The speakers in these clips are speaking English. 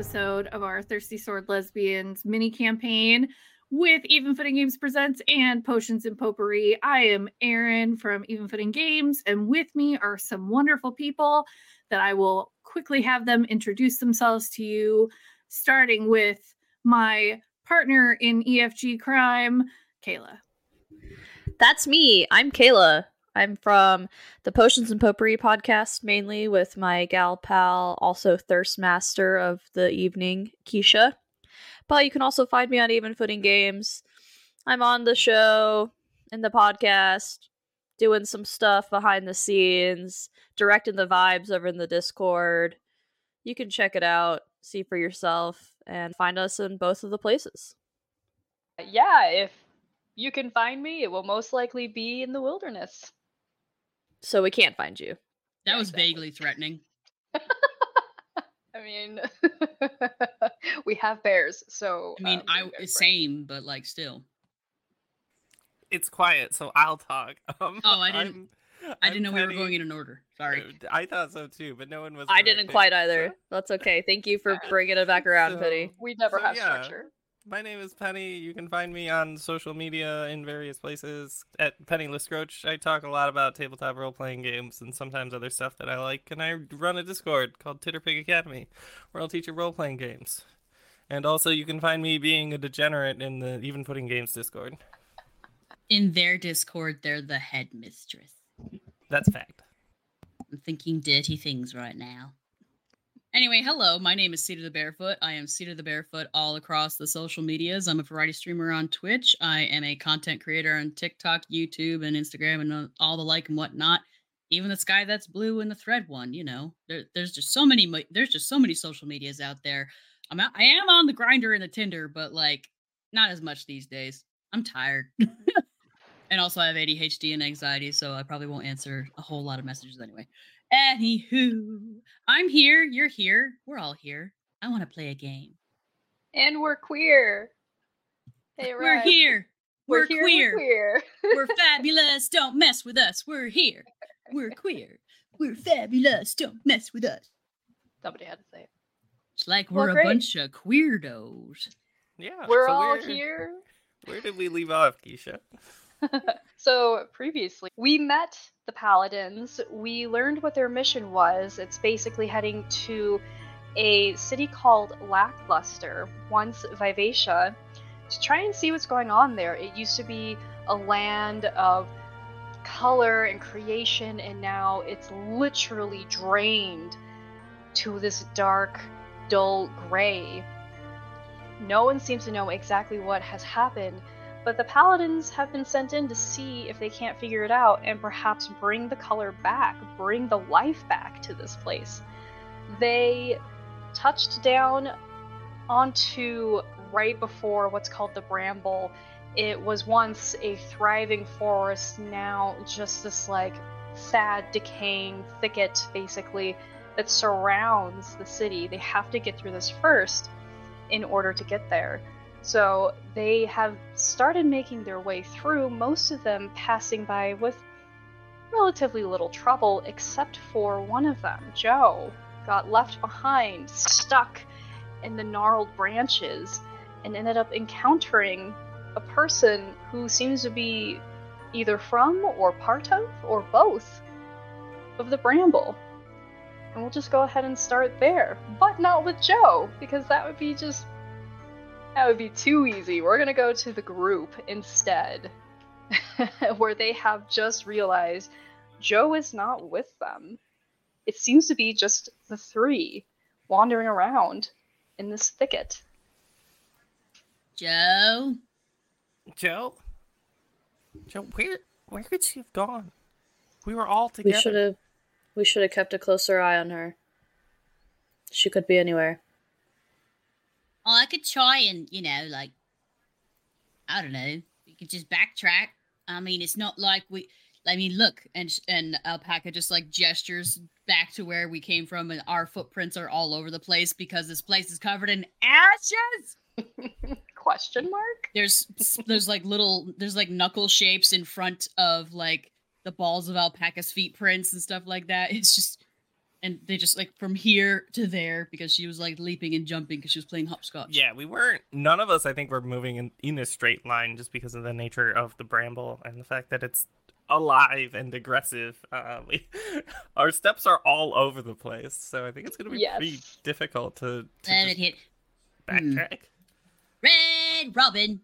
episode of our Thirsty Sword Lesbians mini campaign with Even Footing Games Presents and Potions and Potpourri. I am Erin from Even Footing Games, and with me are some wonderful people that I will quickly have them introduce themselves to you, starting with my partner in EFG crime, Kayla. That's me. I'm Kayla. I'm from the Potions and Potpourri podcast, mainly with my gal pal, also Thirst Master of the evening, Keisha. But you can also find me on Even Footing Games. I'm on the show, in the podcast, doing some stuff behind the scenes, directing the vibes over in the Discord. You can check it out, see for yourself, and find us in both of the places. Yeah, if you can find me, it will most likely be in the wilderness. So we can't find you. That was exactly. Vaguely threatening. I mean, we have bears, so... I mean, same, but, like, still. It's quiet, so I'll talk. I didn't know we were going in an order. Sorry. I thought so, too, but no one was... I didn't quite either. So... That's okay. Thank you for bringing it back around, Penny. We never have structure. My name is Penny. You can find me on social media in various places at Penny Lescroach. I talk a lot about tabletop role-playing games and sometimes other stuff that I like. And I run a Discord called Titterpig Academy, where I'll teach you role-playing games. And also you can find me being a degenerate in the Even Footing Games Discord. In their Discord, they're the headmistress. That's fact. I'm thinking dirty things right now. Anyway, hello, my name is Cedar the Barefoot. I am Cedar the Barefoot all across the social medias. I'm a variety streamer on Twitch. I am a content creator on TikTok, YouTube, and Instagram, and all the like and whatnot. Even the Sky That's Blue and the Thread one, you know. There's just so many social medias out there. I am on the Grindr and the Tinder, but, like, not as much these days. I'm tired. And also I have ADHD and anxiety, so I probably won't answer a whole lot of messages anyway. Anywho, I'm here, you're here, we're all here. I want to play a game. And we're queer. Hey, we're here. We're here, queer. We're queer. We're fabulous. Don't mess with us. We're here. We're queer. We're fabulous. Don't mess with us. Somebody had to say it. It's like we're a bunch of queerdos. Yeah. We're all here. Where did we leave off, Keisha? So previously, we met the Paladins. We learned what their mission was. It's basically heading to a city called Lackluster, once Vivacia, to try and see what's going on there. It used to be a land of color and creation, and now it's literally drained to this dark, dull gray. No one seems to know exactly what has happened, but the Paladins have been sent in to see if they can't figure it out and perhaps bring the color back, bring the life back to this place. They touched down onto right before what's called the Bramble. It was once a thriving forest, now just this like sad, decaying thicket basically that surrounds the city. They have to get through this first in order to get there. So they have started making their way through, most of them passing by with relatively little trouble, except for one of them, Joe, got left behind, stuck in the gnarled branches, and ended up encountering a person who seems to be either from or part of, or both, of the Bramble. And we'll just go ahead and start there. But not with Joe, because that would be too easy. We're gonna go to the group instead, where they have just realized Joe is not with them. It seems to be just the three wandering around in this thicket. Joe, where could she have gone? We were all together. We should have kept a closer eye on her. She could be anywhere. Oh, I could try and, I don't know. We could just backtrack. I mean, it's not like look, and Alpaca just, like, gestures back to where we came from, and our footprints are all over the place because this place is covered in ashes! Question mark? There's knuckle shapes in front of, like, the balls of Alpaca's feet prints and stuff like that. It's just, And they just like from here to there because she was like leaping and jumping because she was playing hopscotch. Yeah, none of us, I think, were moving in a straight line just because of the nature of the bramble and the fact that it's alive and aggressive. Our steps are all over the place, so I think it's going to be pretty difficult to hit. Backtrack. Red Robin.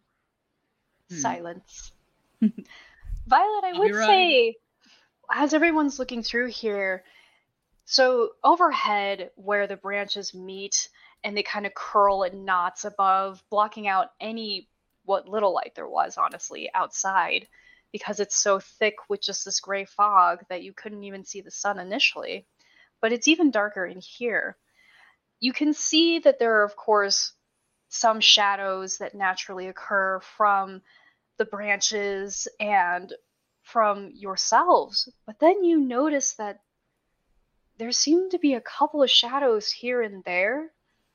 Silence. Violet, I would say, as everyone's looking through here, so overhead where the branches meet and they kind of curl in knots above, blocking out what little light there was, honestly, outside, because it's so thick with just this gray fog that you couldn't even see the sun initially. But it's even darker in here. You can see that there are, of course, some shadows that naturally occur from the branches and from yourselves. But then you notice that there seem to be a couple of shadows here and there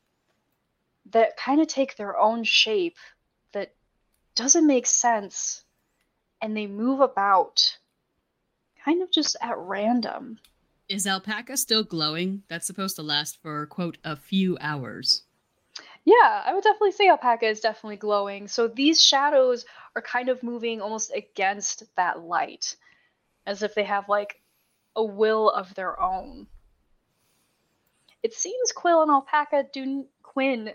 that kind of take their own shape that doesn't make sense, and they move about kind of just at random. Is Alpaca still glowing? That's supposed to last for, quote, a few hours. Yeah, I would definitely say Alpaca is definitely glowing. So these shadows are kind of moving almost against that light, as if they have like a will of their own. It seems Quill and Alpaca Quinn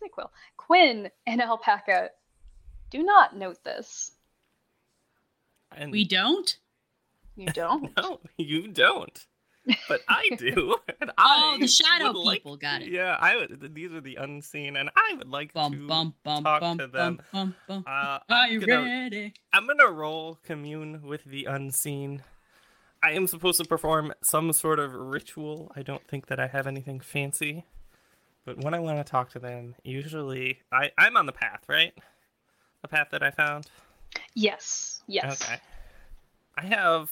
and Alpaca do not note this. And we don't? You don't? No, you don't. But I do. And the shadow people got it. Yeah, these are the unseen, and I would like to talk to them. Are you ready? I'm gonna roll commune with the unseen. I am supposed to perform some sort of ritual. I don't think that I have anything fancy. But when I want to talk to them, usually I'm on the path, right? The path that I found? Yes. Okay. I have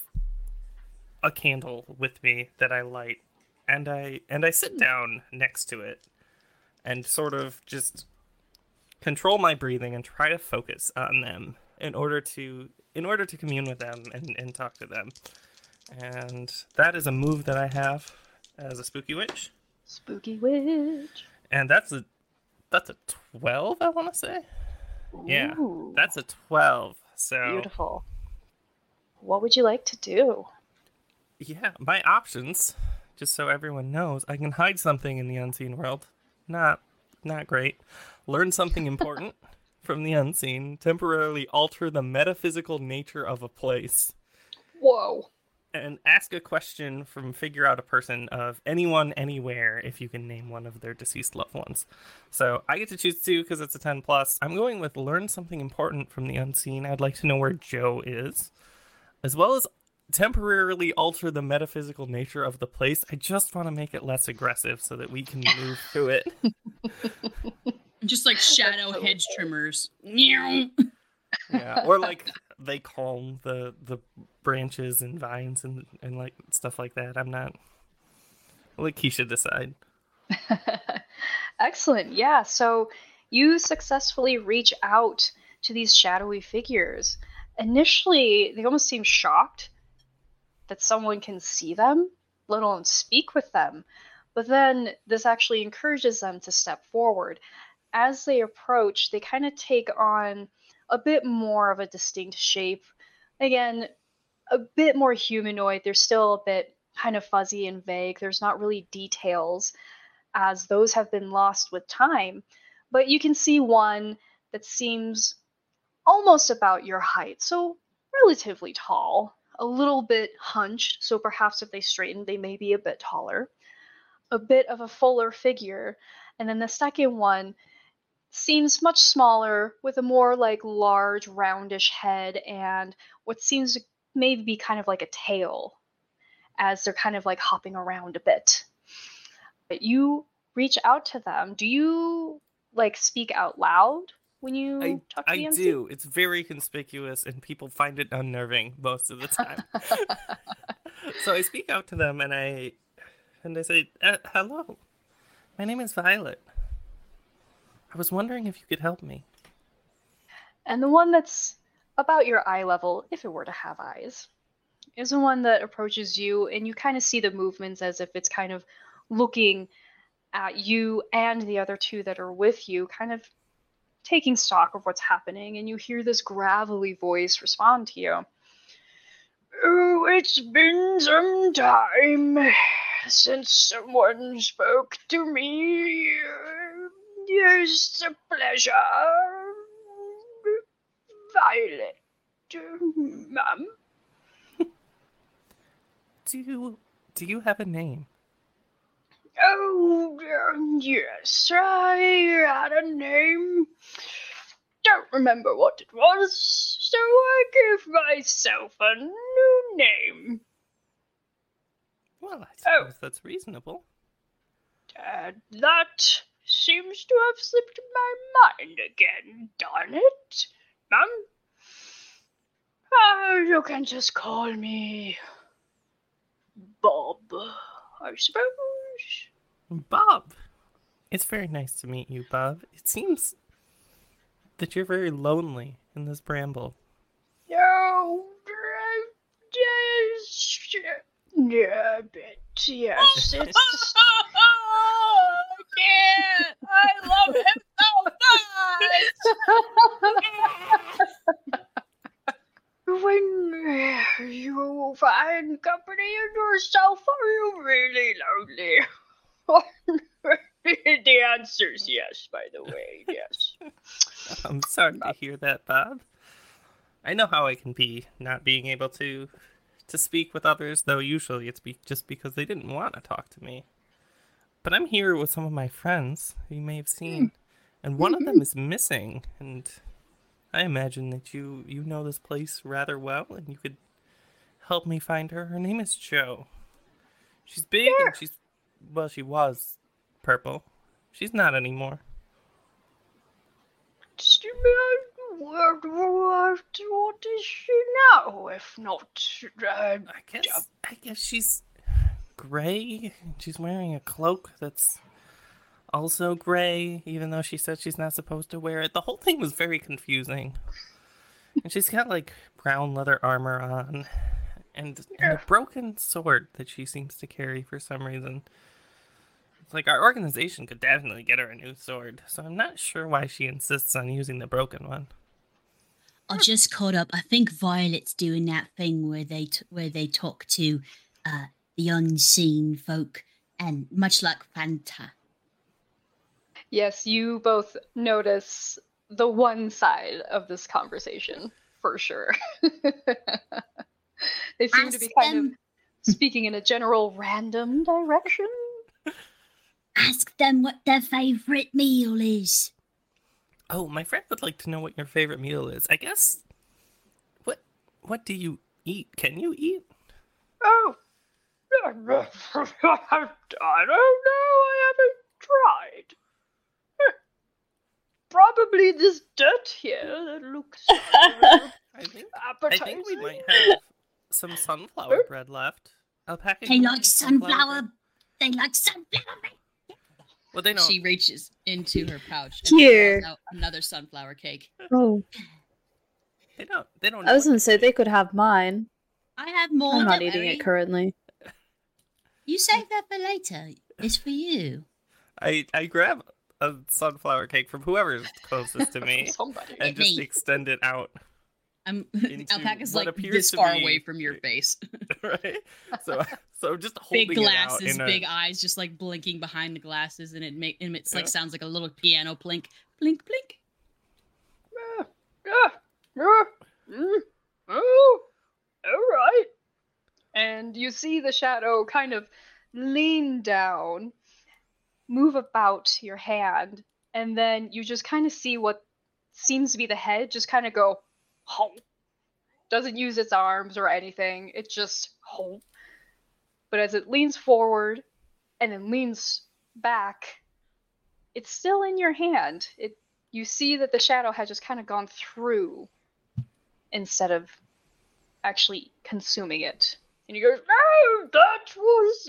a candle with me that I light, and I sit down next to it and sort of just control my breathing and try to focus on them in order to commune with them and talk to them. And that is a move that I have as a spooky witch. Spooky witch. And that's a 12, I want to say. Ooh. Yeah, that's a 12. So beautiful. What would you like to do? Yeah, my options, just so everyone knows, I can hide something in the unseen world. Not great. Learn something important from the unseen. Temporarily alter the metaphysical nature of a place. Whoa. And ask a question from figure out a person of anyone, anywhere, if you can name one of their deceased loved ones. So I get to choose 2 because it's a 10+. I'm going with learn something important from the unseen. I'd like to know where Joe is, as well as temporarily alter the metaphysical nature of the place. I just want to make it less aggressive so that we can move through it. Just like shadow hedge trimmers. Yeah, or like they calm the branches and vines and like stuff like that. I'll let Keisha decide. Excellent. Yeah, so you successfully reach out to these shadowy figures. Initially, they almost seem shocked that someone can see them, let alone speak with them. But then this actually encourages them to step forward. As they approach, they kind of take on a bit more of a distinct shape. Again, a bit more humanoid. They're still a bit kind of fuzzy and vague. There's not really details, as those have been lost with time. But you can see one that seems almost about your height, so relatively tall. A little bit hunched, so perhaps if they straighten, they may be a bit taller. A bit of a fuller figure. And then the second one seems much smaller, with a more like large, roundish head and what seems to maybe be kind of like a tail, as they're kind of like hopping around a bit. But you reach out to them. Do you like speak out loud when you talk to the MC? I do. It's very conspicuous, and people find it unnerving most of the time. So I speak out to them, and I say, "Hello, my name is Violet. I was wondering if you could help me." And the one that's about your eye level, if it were to have eyes, is the one that approaches you, and you kind of see the movements as if it's kind of looking at you and the other two that are with you, kind of taking stock of what's happening, and you hear this gravelly voice respond to you. Oh, it's been some time since someone spoke to me. Yes, a pleasure. Violet, ma'am. Do you have a name? Oh, yes, I had a name. Don't remember what it was, so I gave myself a new name. Well, I suppose that's reasonable. That seems to have slipped my mind again, darn it. You can just call me Bob, I suppose. Bob! It's very nice to meet you, Bob. It seems that you're very lonely in this bramble. Oh, yeah, a bit, yes. It's... I can't! I love him so much! When you find company in yourself, are you really lonely? The answer's yes, by the way, yes. I'm sorry to hear that, Bob. I know how I can be, not being able to speak with others, though usually it's just because they didn't want to talk to me. But I'm here with some of my friends, who you may have seen, and one of them is missing, and I imagine that you know this place rather well, and you could help me find her. Her name is Jo. She's big, and she was purple. She's not anymore. What is she now, if not... I guess she's gray. She's wearing a cloak that's also gray, even though she said she's not supposed to wear it. The whole thing was very confusing. And she's got, like, brown leather armor on, and a broken sword that she seems to carry for some reason. It's like, our organization could definitely get her a new sword, so I'm not sure why she insists on using the broken one. I just caught up. I think Violet's doing that thing where they talk to the unseen folk, and much like Fanta. Yes, you both notice the one side of this conversation, for sure. They seem to be kind of speaking in a general random direction. Ask them what their favourite meal is. Oh, my friend would like to know what your favorite meal is. I guess... What do you eat? Can you eat? Oh, I don't know. I haven't tried. Probably this dirt here that looks appetizing. I think we might have some sunflower bread left. They like sunflower. They like sunflower. Well, they don't. She reaches into her pouch and Here. pulls out another sunflower cake. Oh, They don't. I was gonna say they could have mine. I have more. I'm not don't eating worry. it currently. You save that for later. It's for you. I grab a sunflower cake from whoever's closest to me Somebody. and just Me. extend it out. Alpaca's what like appears this to far be- away from your face. Right? So just holding Big glasses, it out in big eyes, just like blinking behind the glasses, and it's like sounds like a little piano blink, blink, blink. Oh, all right. And you see the shadow kind of lean down, move about your hand, and then you just kind of see what seems to be the head just kind of go, home. Doesn't use its arms or anything. It just, home. But as it leans forward and then leans back, it's still in your hand. You see that the shadow had just kind of gone through instead of actually consuming it. And he goes, "Oh, that was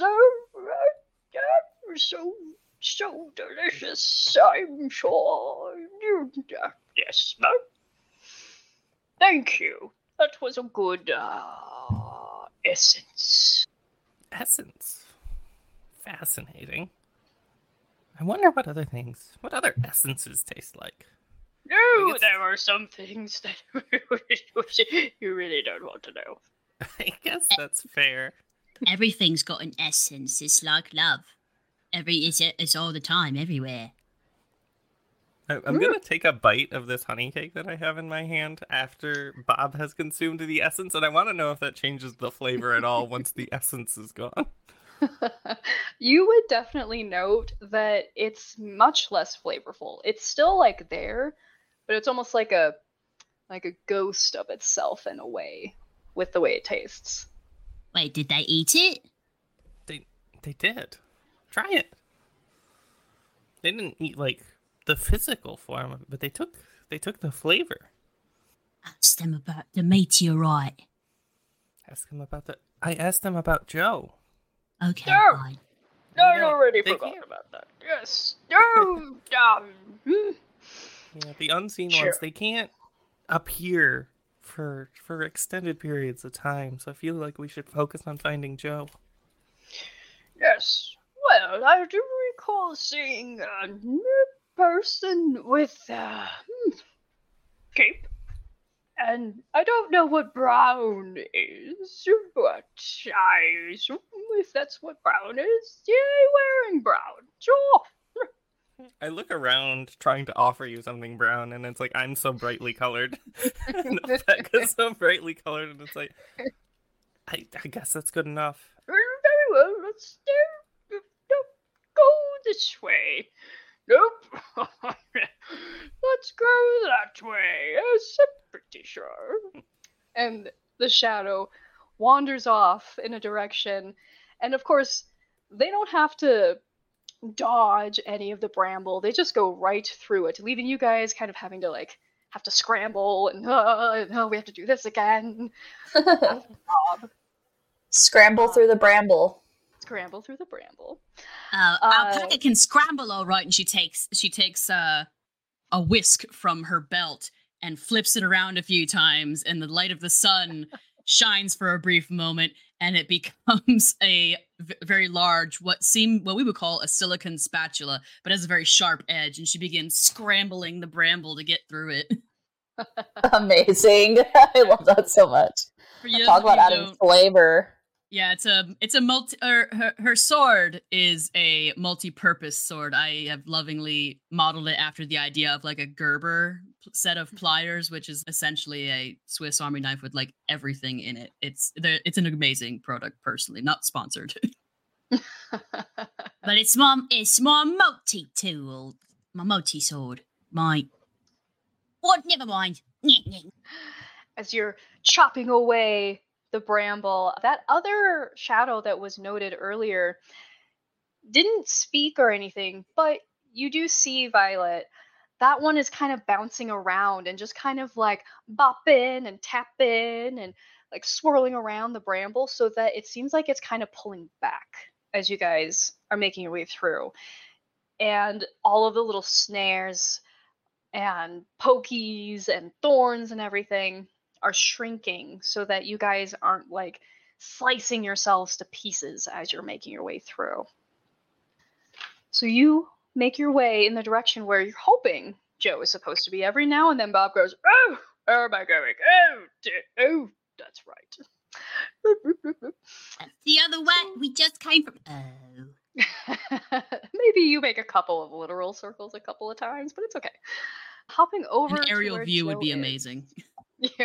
so delicious. I'm sure. Yes, no. Thank you. That was a good essence. Essence. Fascinating. I wonder what other essences taste like. No, there are some things that you really don't want to know. I guess that's fair. Everything's got an essence. It's like love. It's all the time, everywhere. I'm going to take a bite of this honey cake that I have in my hand after Bob has consumed the essence, and I want to know if that changes the flavor at all once the essence is gone. You would definitely note that it's much less flavorful. It's still like there, but it's almost like a ghost of itself in a way with the way it tastes. Wait, did they eat it? They did. Try it. They didn't eat like the physical form of it, but they took the flavor. Ask them about the meteorite. I asked them about Joe. Okay, No! fine. No, Yeah, I already they forgot can't. about that. Yes. No. Yeah, the unseen Sure. ones, they can't appear for extended periods of time, so I feel like we should focus on finding Joe. Yes. Well, I do recall seeing a person with a cape. And I don't know what brown is, but I assume if that's what brown is, yeah, wearing brown. Sure. I look around trying to offer you something brown, and it's like, I'm so brightly colored. Becca's so brightly colored, and it's like, I guess that's good enough. Very well, let's go this way. Nope. Let's go that way. Yes, I'm pretty sure. And the shadow wanders off in a direction. And of course, they don't have to dodge any of the bramble. They just go right through it, leaving you guys kind of having to have to scramble and we have to do this again. Scramble through the bramble. Scramble through the bramble. Alpaca can scramble all right, and she takes a whisk from her belt and flips it around a few times, and the light of the sun shines for a brief moment, and it becomes a very large, what we would call a silicon spatula, but has a very sharp edge, and she begins scrambling the bramble to get through it. Amazing. I love that so much. Talk about adding flavor. Yeah, it's a multi. Her sword is a multi-purpose sword. I have lovingly modeled it after the idea of like a Gerber set of pliers, which is essentially a Swiss Army knife with like everything in it. It's an amazing product, personally, not sponsored. But it's my multi-tool, my multi-sword, my. What? Never mind. As you're chopping away the bramble, that other shadow that was noted earlier didn't speak or anything, but you do see Violet. That one is kind of bouncing around and just kind of like bopping and tapping and like swirling around the bramble, so that it seems like it's kind of pulling back as you guys are making your way through. And all of the little snares and pokies and thorns and everything are shrinking so that you guys aren't like slicing yourselves to pieces as you're making your way through. So you make your way in the direction where you're hoping Joe is supposed to be. Every now and then Bob goes, "Oh, where am I going? Oh, that's right." The other way, we just came from. Oh. Maybe you make a couple of literal circles a couple of times, but it's okay. Hopping over An aerial to view Joe would be is. amazing. Yeah.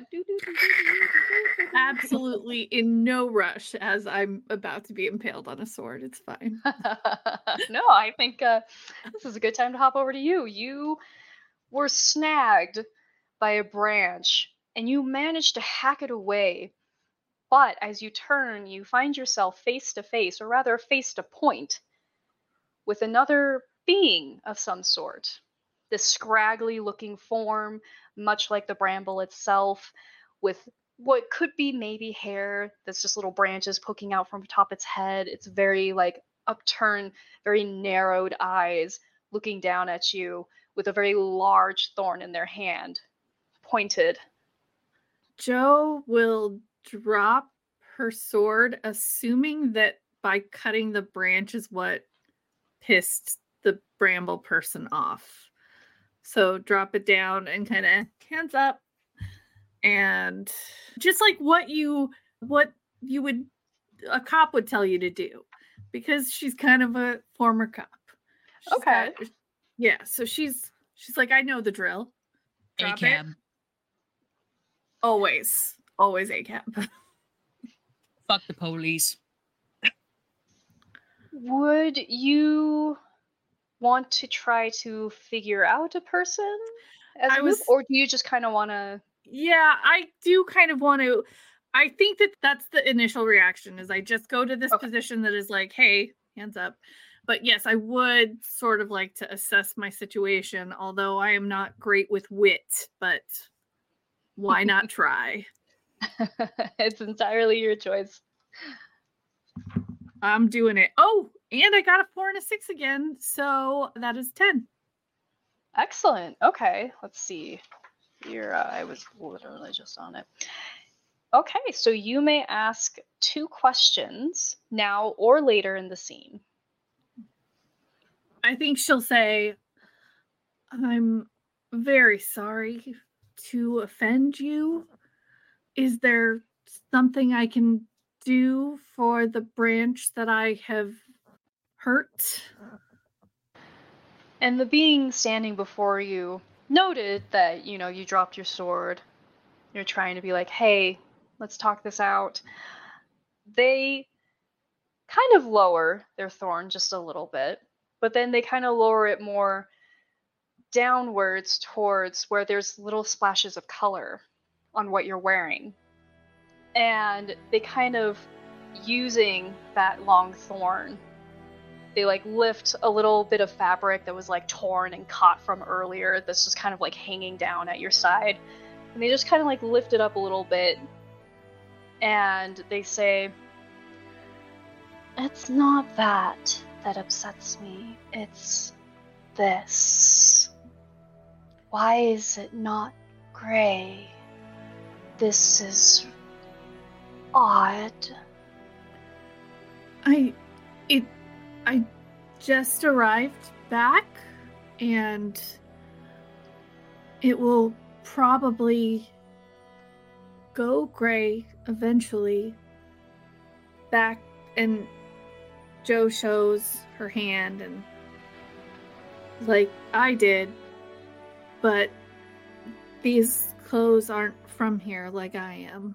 Absolutely in no rush as I'm about to be impaled on a sword. It's fine. No, I think this is a good time to hop over to you. You were snagged by a branch and you managed to hack it away. But as you turn, you find yourself face to face, or rather face to point, with another being of some sort. This scraggly looking form, much like the bramble itself, with what could be maybe hair that's just little branches poking out from atop its head. It's very like upturned, very narrowed eyes looking down at you with a very large thorn in their hand, pointed. Joe will drop her sword, assuming that by cutting the branch is what pissed the bramble person off. So drop it down and kind of hands up. And just like what you would, a cop would tell you to do, because she's kind of a former cop. Okay. So she's like, I know the drill. Drop ACAB. it. Always ACAB. Fuck the police. Would you want to try to figure out a person as a move, or do you just kind of want to? Yeah, I do kind of want to. I think that's the initial reaction, is I just go to this position that is like, hey, hands up. But yes, I would sort of like to assess my situation, although I am not great with wit, but why not try? It's entirely your choice. I'm doing it. Oh, and I got a 4 and a 6 again, so that is 10. Excellent. Okay, let's see. Here, I was literally just on it. Okay, so you may ask 2 questions now or later in the scene. I think she'll say, I'm very sorry to offend you. Is there something I can do for the branch that I have hurt? And the being standing before you noted that, you dropped your sword. You're trying to be like, hey, let's talk this out. They kind of lower their thorn just a little bit, but then they kind of lower it more downwards towards where there's little splashes of color on what you're wearing. And they kind of, using that long thorn, they like lift a little bit of fabric that was like torn and caught from earlier that's just kind of like hanging down at your side. And they just kind of like lift it up a little bit. And they say, it's not that upsets me. It's this. Why is it not gray? This is odd. I just arrived back, and it will probably go gray eventually. Back, and Jo shows her hand, and like I did, but these clothes aren't from here like I am.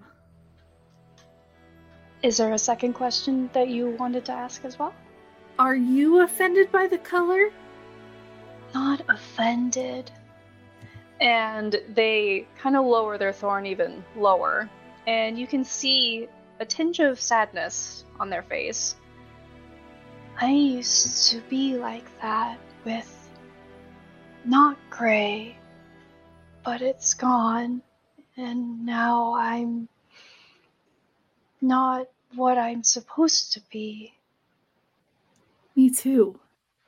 Is there a second question that you wanted to ask as well? Are you offended by the color? Not offended. And they kind of lower their thorn even lower, and you can see a tinge of sadness on their face. I used to be like that, with not gray, but it's gone, and now I'm not what I'm supposed to be. Me too.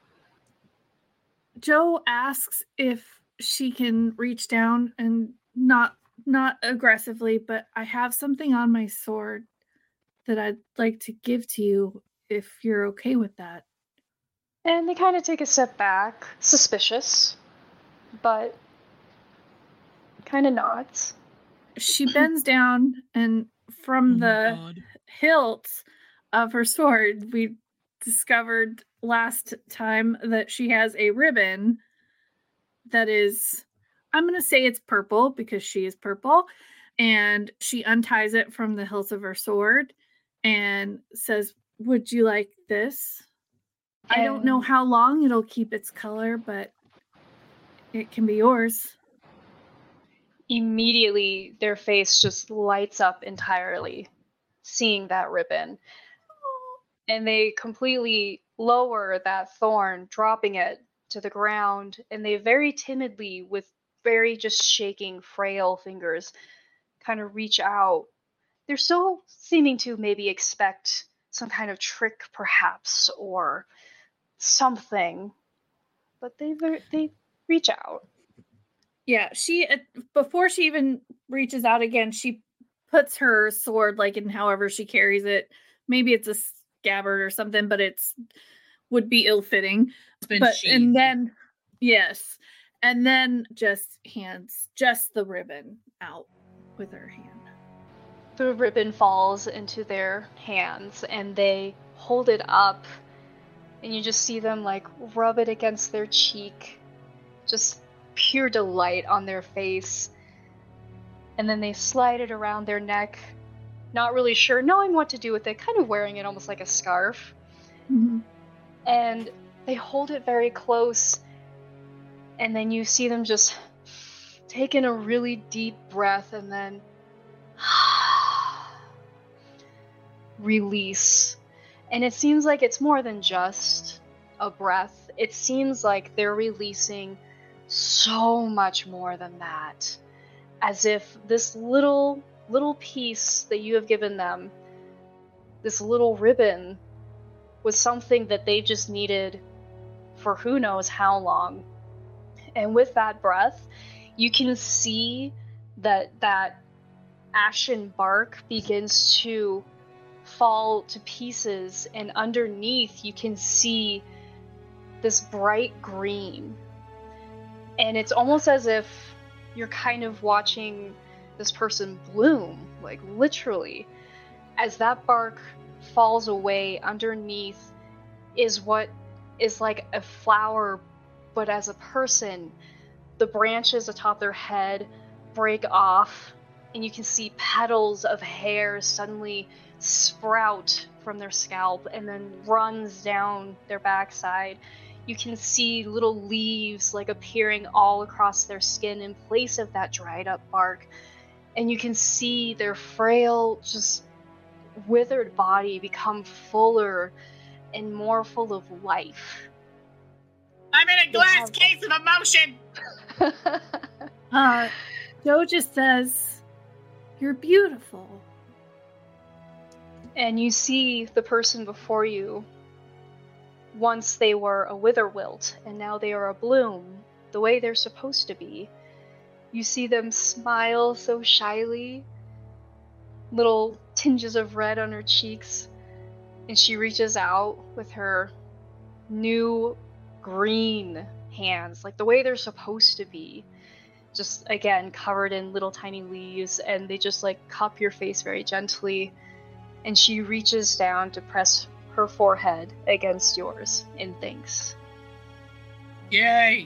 Jo asks if she can reach down, and not aggressively, but I have something on my sword that I'd like to give to you if you're okay with that. And they kind of take a step back, suspicious, but kind of nods. She bends down, and from the hilt of her sword, we discovered last time that she has a ribbon that is, I'm going to say it's purple because she is purple, and she unties it from the hilt of her sword and says, would you like this? I don't know how long it'll keep its color, but it can be yours. Immediately, their face just lights up entirely, seeing that ribbon. And they completely lower that thorn, dropping it to the ground, and they very timidly, with very just shaking, frail fingers, kind of reach out. They're still seeming to maybe expect some kind of trick, perhaps, or something, but they reach out. Yeah, she, before she even reaches out again, she puts her sword like in however she carries it. Maybe it's a scabbard or something, but would be ill-fitting. But and then yes. And then just hands just the ribbon out with her hand. The ribbon falls into their hands and they hold it up, and you just see them like rub it against their cheek. Just pure delight on their face. And then they slide it around their neck, not really sure, knowing what to do with it, kind of wearing it almost like a scarf. Mm-hmm. And they hold it very close, and then you see them just take in a really deep breath and then release. And it seems like it's more than just a breath. It seems like they're releasing so much more than that. As if this little piece that you have given them, this little ribbon, was something that they just needed for who knows how long. And with that breath, you can see that ashen bark begins to fall to pieces, and underneath you can see this bright green. And it's almost as if you're kind of watching this person bloom, like literally. As that bark falls away, underneath is what is like a flower, but as a person. The branches atop their head break off, and you can see petals of hair suddenly sprout from their scalp and then runs down their backside. You can see little leaves like appearing all across their skin in place of that dried up bark. And you can see their frail, just withered body become fuller and more full of life. I'm in a glass case of emotion! Joe just says, "You're beautiful." And you see the person before you. Once they were a witherwilt, and now they are a bloom, the way they're supposed to be. You see them smile so shyly, little tinges of red on her cheeks, and she reaches out with her new green hands, like the way they're supposed to be. Just, again, covered in little tiny leaves, and they just, like, cup your face very gently, and she reaches down to press her forehead against yours in thanks. Yay!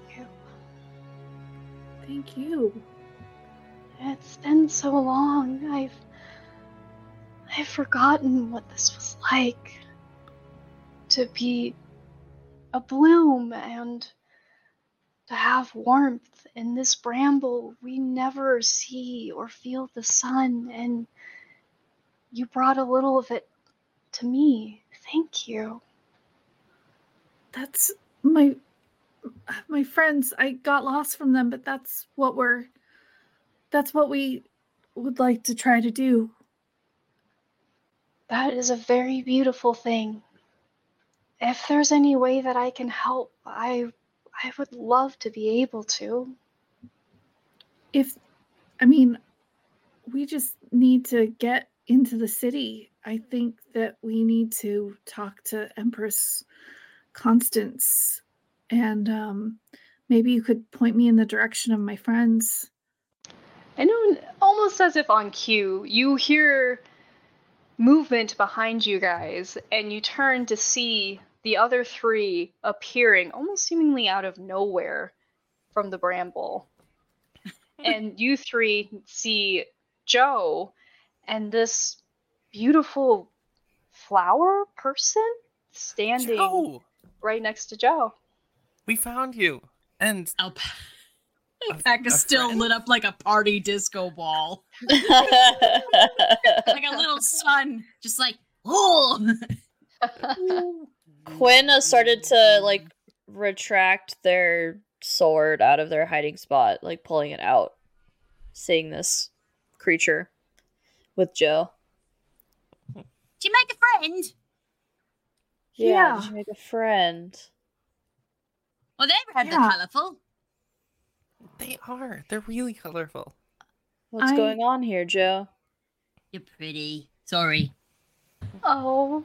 Thank you. It's been so long. I've forgotten what this was like. To be a bloom and to have warmth in this bramble. We never see or feel the sun, and you brought a little of it to me. Thank you. That's my friends. I got lost from them, but that's what we would like to try to do. That is a very beautiful thing. If there's any way that I can help, I would love to be able to. We just need to get into the city. I think that we need to talk to Empress Constance, and maybe you could point me in the direction of my friends. I know, almost as if on cue, you hear movement behind you guys, and you turn to see the other three appearing almost seemingly out of nowhere from the bramble. And you three see Joe and this beautiful flower person standing Joe! Right next to Joe. We found you. And Alpaca's still friend? lit up like a party disco ball. Like a little sun. Just like, oh! Quinn has started to, like, retract their sword out of their hiding spot, like, pulling it out. Seeing this creature with Joe. Did you make a friend? Yeah. Did you make a friend? Well, they're colourful. they are. They're really colorful. What's going on here, Joe? You're pretty. Sorry. Oh.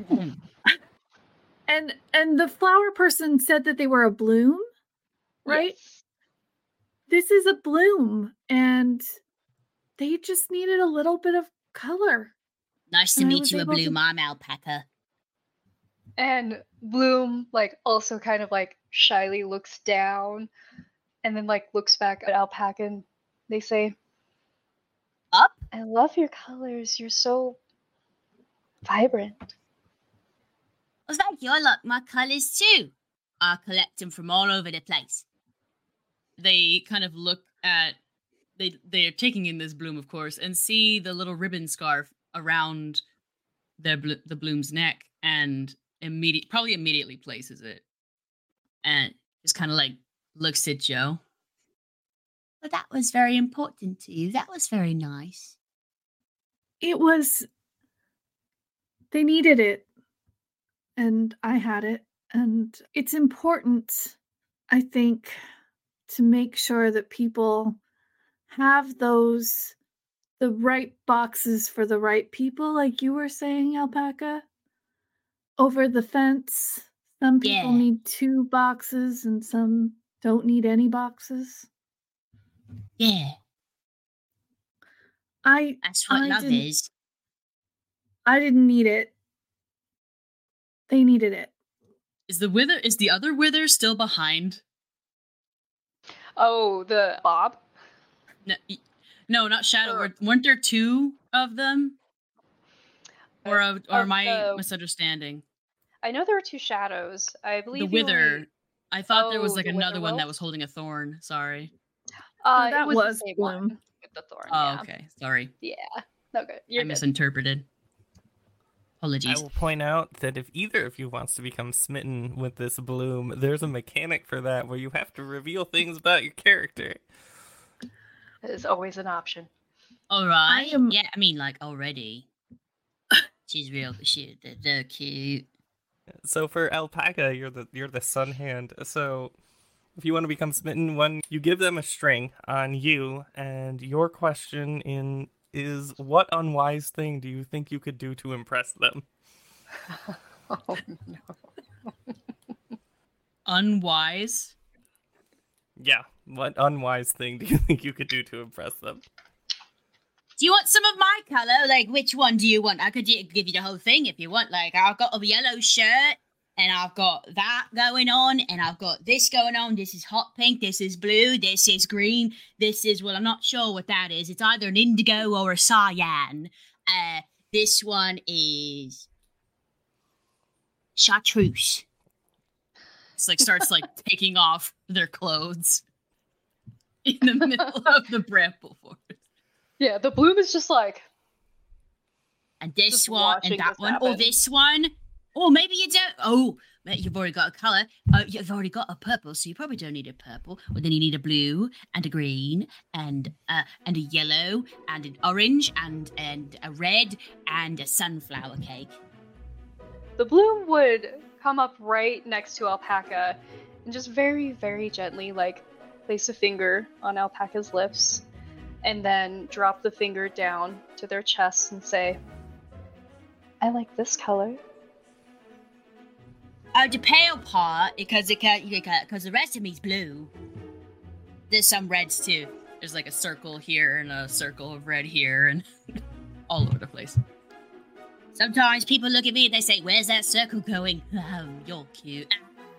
And the flower person said that they were a bloom, right? Yes. This is a bloom, and they just needed a little bit of color. Nice to And I meet was you, a able to- Bloom. I'm Alpaca. And Bloom, like, also kind of, like, shyly looks down and then, like, looks back at Alpaca and they say, Up? I love your colors. You're so vibrant. Well, thank you. I like my colours too. I collect them from all over the place. They kind of look at... They are taking in this bloom, of course, and see the little ribbon scarf around the bloom's neck, and probably immediately places it, and just kind of like looks at Joe. Well, that was very important to you. That was very nice. It was. They needed it, and I had it, and it's important, I think, to make sure that people have the right boxes for the right people, like you were saying, Alpaca. Over the fence, some people Yeah. need 2 boxes and some don't need any boxes. Yeah, that's what I love didn't- is. I didn't need it. They needed it. Is the other wither still behind? Oh, the Bob? No, not Shadow. Or- Weren't there 2 of them? Or am I the- misunderstanding? I know there were 2 shadows. I believe The you wither. only- I thought there was Oh, like the another one that Witherwelf? was holding a thorn. Sorry. No, it that was was the same Bloom. one with the thorn. Oh, yeah. okay. Sorry. Yeah. No good. You're I good. misinterpreted. I Apologies. will point out that if either of you wants to become smitten with this bloom, there's a mechanic for that where you have to reveal things about your character. It is always an option. All right. am- Yeah, I mean, like, already. They're cute. So for Alpaca, you're the sun hand. So if you want to become smitten, you give them a string on you, and your question is, what unwise thing do you think you could do to impress them? Oh no. Unwise. Yeah, what unwise thing do you think you could do to impress them? Do you want some of my color? Like, which one do you want? I could give you the whole thing if you want. Like, I've got a yellow shirt, and I've got that going on, and I've got this going on. This is hot pink. This is blue. This is green. This is, well, I'm not sure what that is. It's either an indigo or a cyan. This one is chartreuse. It's like starts like taking off their clothes in the middle of the bramble forest. Yeah, the bloom is just like, And this Just one, watching and that this one, or happen. this one. Or maybe you don't. Oh, you've already got a colour. You've already got a purple, so you probably don't need a purple. Well, then you need a blue, and a green, and a yellow, and an orange, and a red, and a sunflower cake. the bloom would come up right next to Alpaca and just very, very gently, like, place a finger on Alpaca's lips and then drop the finger down to their chest and say, I like this color. Oh, the pale part, because the rest of me's blue. There's some reds too. There's like a circle here and a circle of red here, and all over the place. Sometimes people look at me and they say, "Where's that circle going?" Oh, you're cute.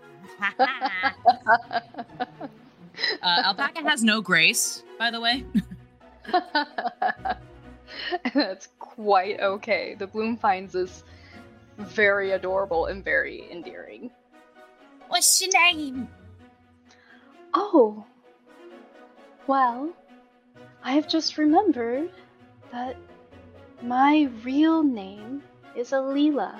Alpaca has no grace, by the way. That's quite okay. The bloom finds this very adorable and very endearing. What's your name? Oh, well, I have just remembered that my real name is Alila.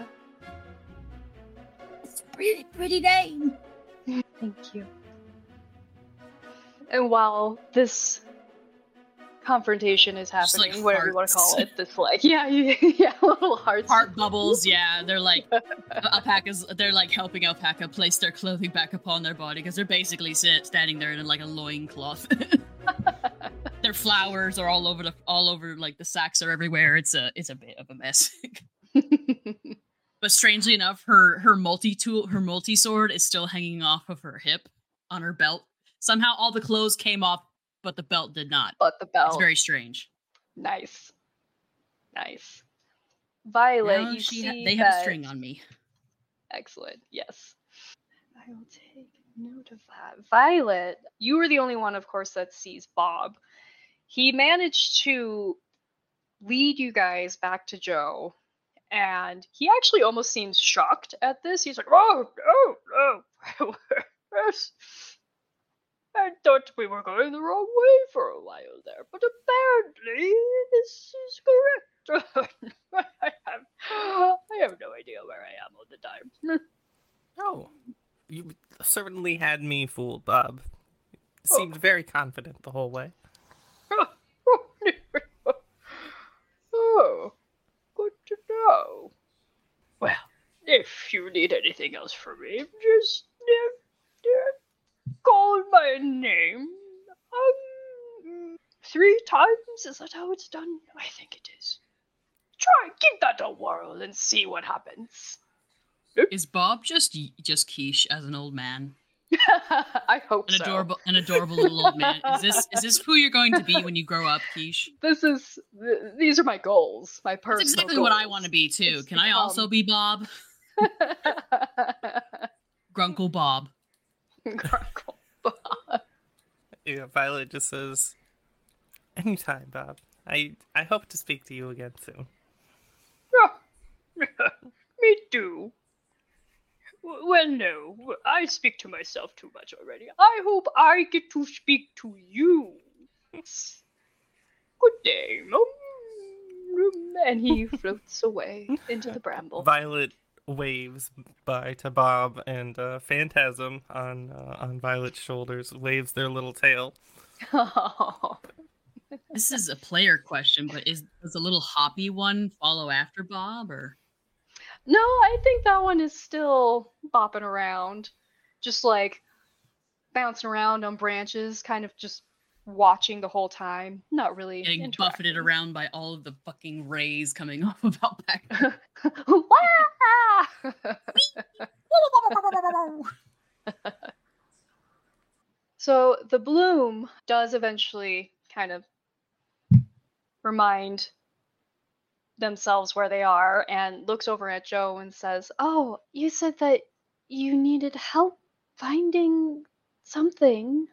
It's a pretty, pretty name. Thank you. And while this confrontation is Just, like, happening, whatever you want to hearts. call it, this like yeah, little hearts. Heart bubbles, yeah. They're like they're like helping Alpaca place their clothing back upon their body because they're basically standing there in like a loincloth. Their flowers are all over like the sacks are everywhere. It's a bit of a mess. But strangely enough, her multi sword is still hanging off of her hip on her belt. Somehow all the clothes came off, but the belt did not. But the belt. It's very strange. Nice. Violet, Now you they have a string on me. Excellent. Yes. I will take note of that. Violet, you were the only one, of course, that sees Bob. He managed to lead you guys back to Joe, and he actually almost seems shocked at this. He's like, oh, yes. I thought we were going the wrong way for a while there, but apparently this is correct. I have no idea where I am all the time. Oh, you certainly had me fooled, Bob. Seemed very confident the whole way. Oh, good to know. Well, if you need anything else from me, just call my name. 3 times? Is that how it's done? I think it is. Try, give that a whirl and see what happens. Is Bob just quiche as an old man? I hope so. An adorable little old man. Is this who you're going to be when you grow up, Quiche? These are my goals, my personal That's exactly goals. what I want to be too. Can I also be Bob? Grunkle Bob. Grunkle Bob. Yeah, Violet just says, anytime, Bob. I hope to speak to you again soon. Me too. Well, no, I speak to myself too much already. I hope I get to speak to you. Good day. And he floats away into the bramble. Violet waves bye to Bob, and Phantasm on Violet's shoulders waves their little tail. Oh. This is a player question, but does the little hoppy one follow after Bob, or? No, I think that one is still bopping around, just like bouncing around on branches, kind of just watching the whole time. Not really getting buffeted around by all of the fucking rays coming off of Alpaca. So the bloom does eventually kind of remind themselves where they are and looks over at Joe and says, "Oh, you said that you needed help finding something."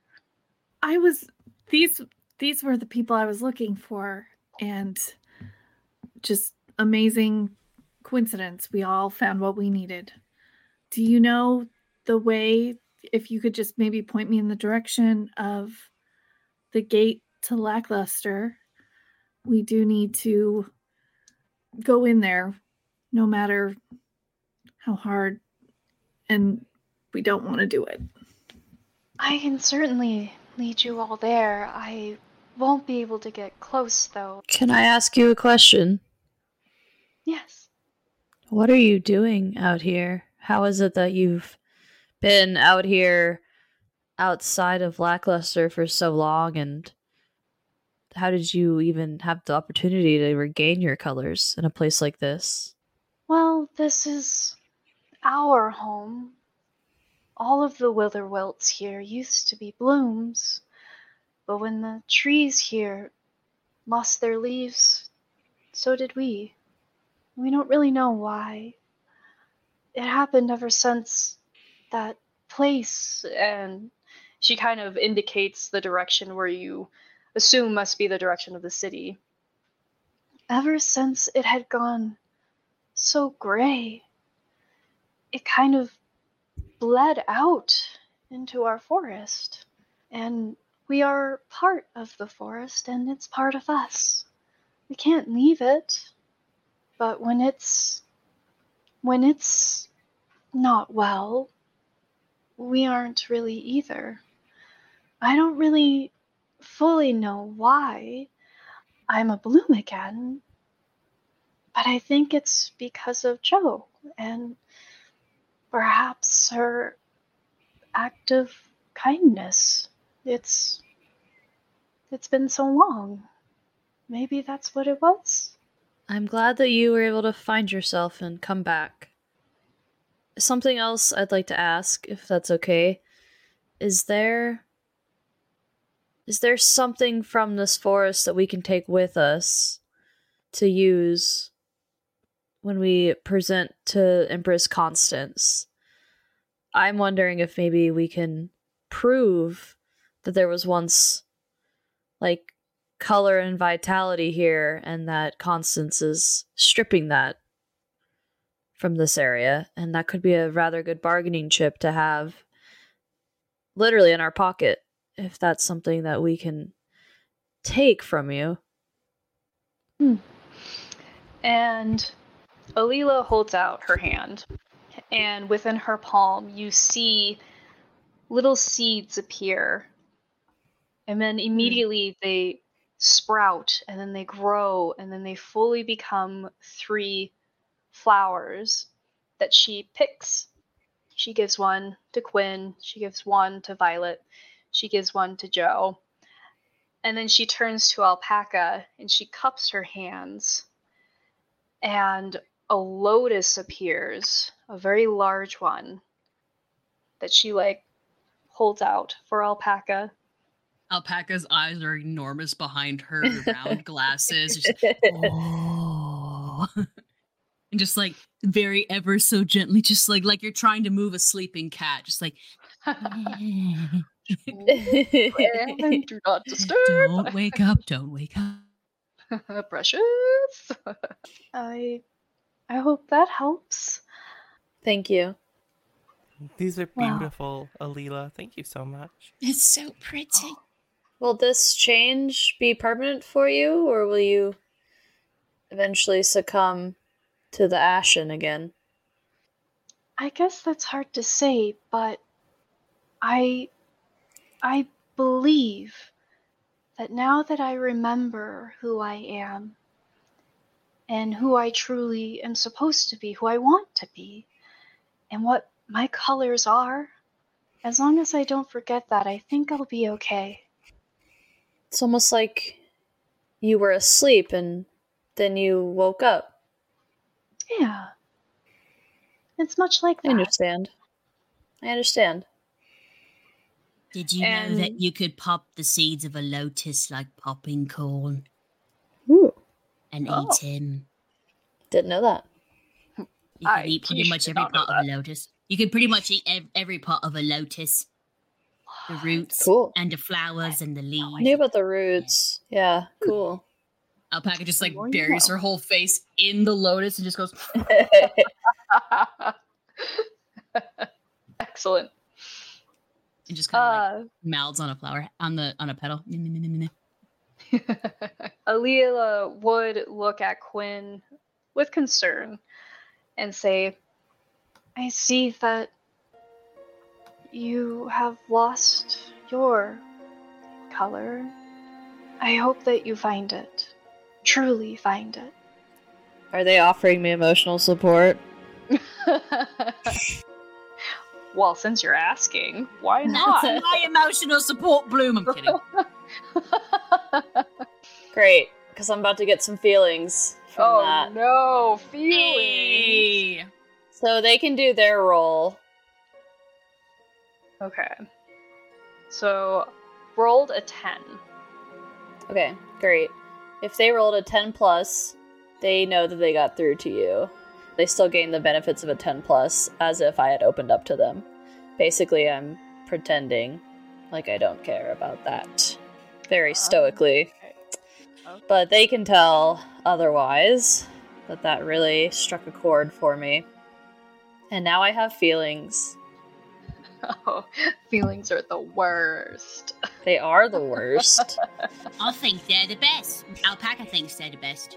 These were the people I was looking for, and just amazing coincidence. We all found what we needed. Do you know the way? If you could just maybe point me in the direction of the gate to Lackluster. We do need to go in there, no matter how hard, and we don't want to do it. I can certainly lead you all there. I won't be able to get close, though. Can I ask you a question? Yes. What are you doing out here? How is it that you've been out here outside of Lackluster for so long, and how did you even have the opportunity to regain your colors in a place like this? Well, this is our home. All of the Witherwilts here used to be blooms, but when the trees here lost their leaves, so did we. We don't really know why. It happened ever since that place, and she kind of indicates the direction where you assume must be the direction of the city. Ever since it had gone so gray, it kind of bled out into our forest. And we are part of the forest, and it's part of us. We can't leave it. But when it's not well, we aren't really either. I don't really fully know why I'm a bloom again, but I think it's because of Joe and perhaps her act of kindness. It's it's been so long. Maybe that's what it was? I'm glad that you were able to find yourself and come back. Something else I'd like to ask, if that's okay. Is there something from this forest that we can take with us to use when we present to Empress Constance? I'm wondering if maybe we can prove that there was once, like, color and vitality here, and that Constance is stripping that from this area, and that could be a rather good bargaining chip to have literally in our pocket, if that's something that we can take from you. And Alila holds out her hand, and within her palm you see little seeds appear, and then immediately they sprout, and then they grow, and then they fully become 3 flowers that she picks. She gives one to Quinn, she gives one to Violet, she gives one to Joe, and then she turns to Alpaca and she cups her hands, and a lotus appears, a very large one, that she holds out for Alpaca. Alpaca's eyes are enormous behind her round glasses. Just, oh. And just very ever so gently, just like you're trying to move a sleeping cat, just like And do not disturb. Don't wake up, don't wake up. Precious. I hope that helps. Thank you. These are beautiful, Alila. Thank you so much. It's so pretty. Will this change be permanent for you, or will you eventually succumb to the ashen again? I guess that's hard to say, but I believe that now that I remember who I am and who I truly am supposed to be, who I want to be, and what my colors are, as long as I don't forget that, I think I'll be okay. It's almost like you were asleep and then you woke up. Yeah. It's much like that. I understand. Did you know that you could pop the seeds of a lotus like popping corn? Ooh. And eat him? Didn't know that. You can eat pretty much every part of a lotus. You can pretty much eat every part of a lotus. The roots and the flowers and the leaves. I knew about the roots. Yeah, cool. Alpaca just buries her whole face in the lotus and just goes. Excellent. And just kind of mouths on a flower on a petal. Alila would look at Quinn with concern and say, I see that you have lost your color. I hope that you find it. Truly find it. Are they offering me emotional support? Well, since you're asking, why not? That's my emotional support, Bloom. I'm kidding. Great, because I'm about to get some feelings from that. No, feelings! Hey. So they can do their roll. Okay. So, rolled a 10. Okay, great. If they rolled a 10 plus, they know that they got through to you. They still gain the benefits of a 10 plus, as if I had opened up to them. Basically, I'm pretending like I don't care about that. Very stoically. Okay. But they can tell otherwise that really struck a chord for me. And now I have feelings. Oh, feelings are the worst. They are the worst. I think they're the best. Alpaca thinks they're the best.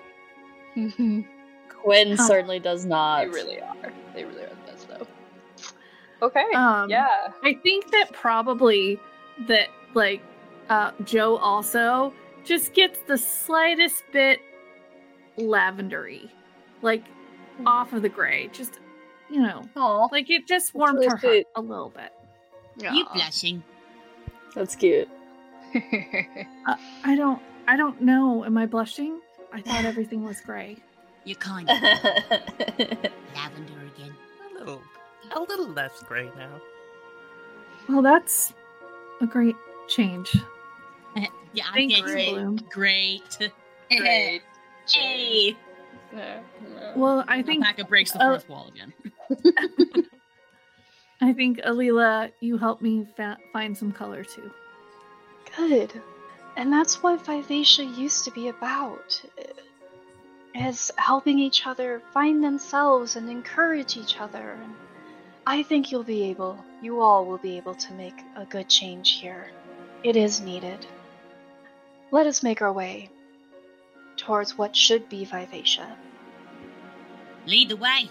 Quinn certainly does not. They really are. They really are the best, though. Okay, yeah. I think that probably that, Joe also just gets the slightest bit lavendery. Off of the gray. Just, Aww. It just warmed really her sweet. heart a little bit. You blushing. That's cute. I don't know. Am I blushing? I thought everything was gray. You kind of lavender again. A little less gray now. Well, that's a great change. Yeah, I Thanks, get it. Bloom. Great. Great. Hey. Well, I think Alpaca breaks the fourth wall again. I think Alila, you helped me find some color too. Good. And that's what Vivacia used to be about. Is helping each other find themselves and encourage each other. And I think you all will be able to make a good change here. It is needed. Let us make our way towards what should be Vivacia. Lead the way.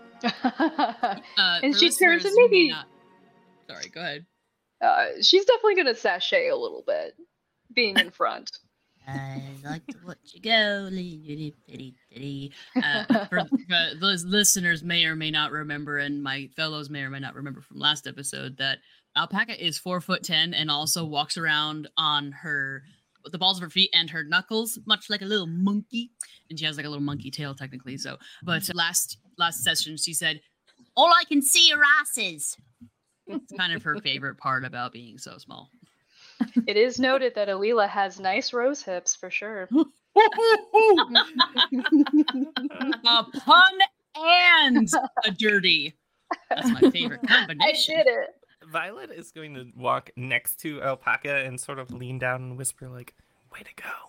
And For she turns listeners and who may maybe not- Sorry, go ahead. she's definitely gonna sashay a little bit, being in front. I like to watch you go. For those listeners may or may not remember, and my fellows may or may not remember from last episode, that Alpaca is 4'10" and also walks around on the balls of her feet and her knuckles, much like a little monkey. And she has like a little monkey tail, technically. So, but last session she said, "All I can see are asses." It's kind of her favorite part about being so small. It is noted that Alila has nice rose hips for sure. A pun and a dirty. That's my favorite combination. I did it. Violet is going to walk next to Alpaca and sort of lean down and whisper like, "Way to go."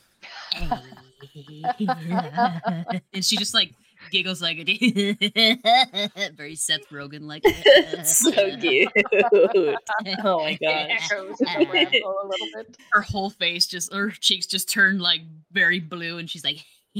And she just like giggles like a very Seth Rogen like. So cute. Oh my gosh. Echoes in the ramble a little bit. Her whole face her cheeks just turn like very blue, and she's like.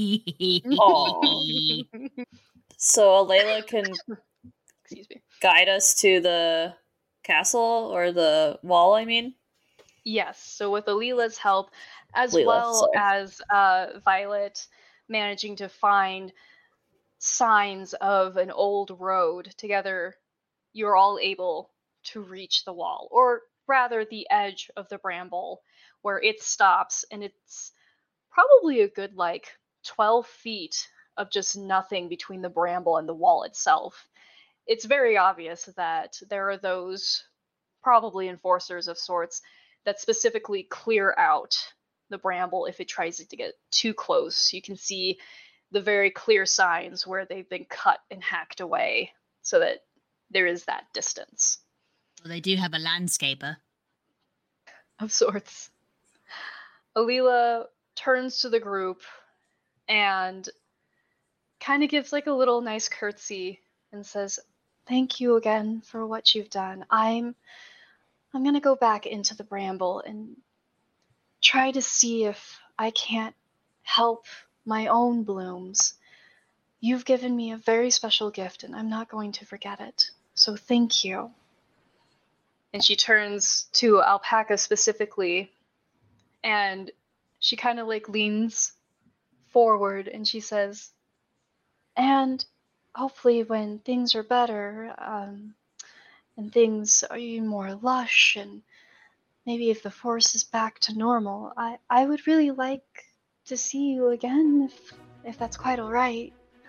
Aw. So Alayla can Excuse me. guide us to the castle or the wall, I mean? Yes, so with Alila's help, as Leela, well sorry. as Violet managing to find signs of an old road, together you're all able to reach the wall, or rather the edge of the bramble, where it stops, and it's probably a good 12 feet of just nothing between the bramble and the wall itself. It's very obvious that there are those, probably enforcers of sorts, that specifically clear out the bramble if it tries to get too close. You can see the very clear signs where they've been cut and hacked away so that there is that distance. Well, they do have a landscaper. Of sorts. Alila turns to the group and kind of gives a little nice curtsy and says, "Thank you again for what you've done. I'm going to go back into the bramble and try to see if I can't help my own blooms. You've given me a very special gift, and I'm not going to forget it. So thank you." And she turns to Alpaca specifically, and she kind of leans forward and she says, "And hopefully when things are better, and things are more lush, and maybe if the force is back to normal, I would really like to see you again, if that's quite all right."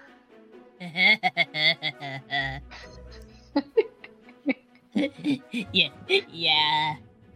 Yeah.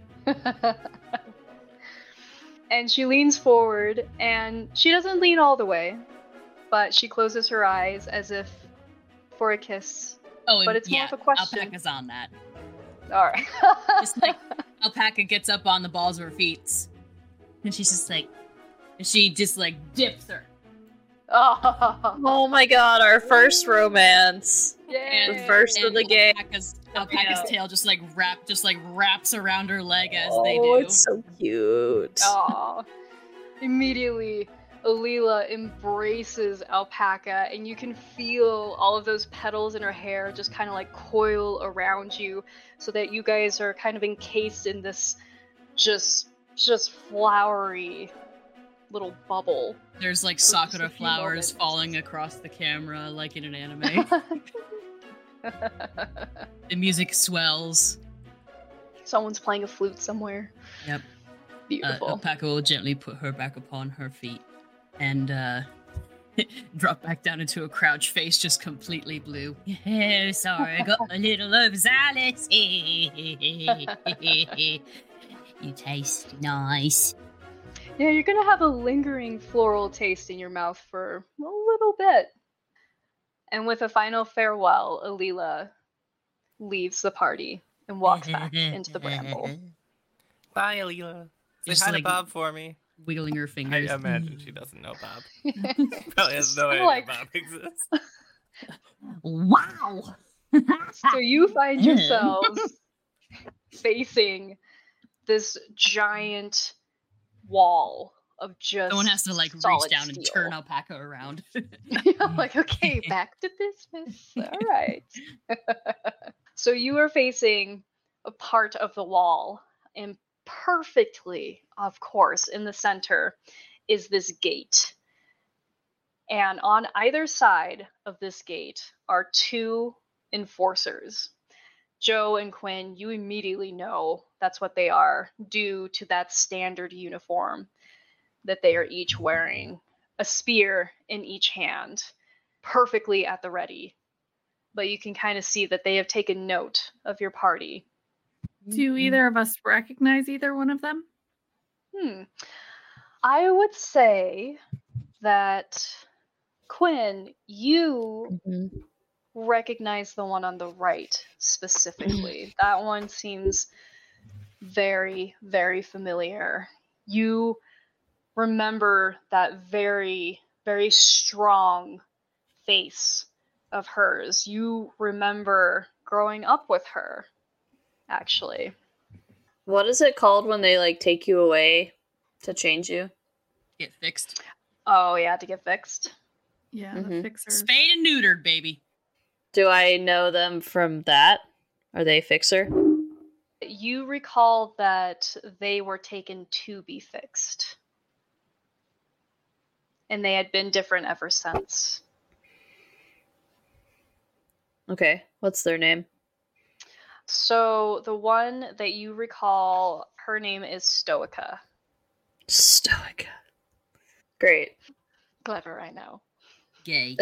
And she leans forward, and she doesn't lean all the way, but she closes her eyes as if for a kiss. Oh, But it's more of a question. Alpaca's on that. All right. Just like Alpaca gets up on the balls of her feet, and she's just like, she just dips her. Oh, Oh my god, our first romance. yay. The first of the game. Alpaca's tail just wraps around her leg as they Oh, do. it's so cute. Aw. Immediately, Alila embraces Alpaca, and you can feel all of those petals in her hair just kind of coil around you, so that you guys are kind of encased in this just flowery little bubble. There's just a sakura few flowers moments. falling across the camera like in an anime. The music swells. Someone's playing a flute somewhere. Yep. Beautiful. Alpaca will gently put her back upon her feet and drop back down into a crouch face, just completely blue. Yeah, sorry, I got a little overzealous. You taste nice. Yeah, you're gonna have a lingering floral taste in your mouth for a little bit. And with a final farewell, Alila leaves the party and walks back into the bramble. Bye, Alila. Say Just hi to like- Bob for me. Wiggling her I fingers. imagine she doesn't know Bob. Probably has no So, idea like- Bob exists. Wow. So you find yourselves facing this giant wall of just Someone has to like reach solid down and steel. turn Alpaca around. I'm like, okay, back to business. All right. So you are facing a part of the wall, and perfectly, of course, in the center is this gate. And on either side of this gate are two enforcers. Joe and Quinn, you immediately know that's what they are due to that standard uniform that they are each wearing, a spear in each hand, perfectly at the ready. But you can kind of see that they have taken note of your party. Do either of us recognize either one of them? I would say that Quinn, you Mhm. recognize the one on the right specifically. That one seems very, very familiar. You remember that very, very strong face of hers. You remember growing up with her, actually. What is it called when they like take you away to change you? Get fixed. Oh, yeah, to get fixed. Yeah, Mhm. the fixers. Spayed and neutered, baby. Do I know them from that? Are they fixer? You recall that they were taken to be fixed. And they had been different ever since. Okay, what's their name? So the one that you recall, her name is Stoica. Stoica. Great. Clever, I know. Gay.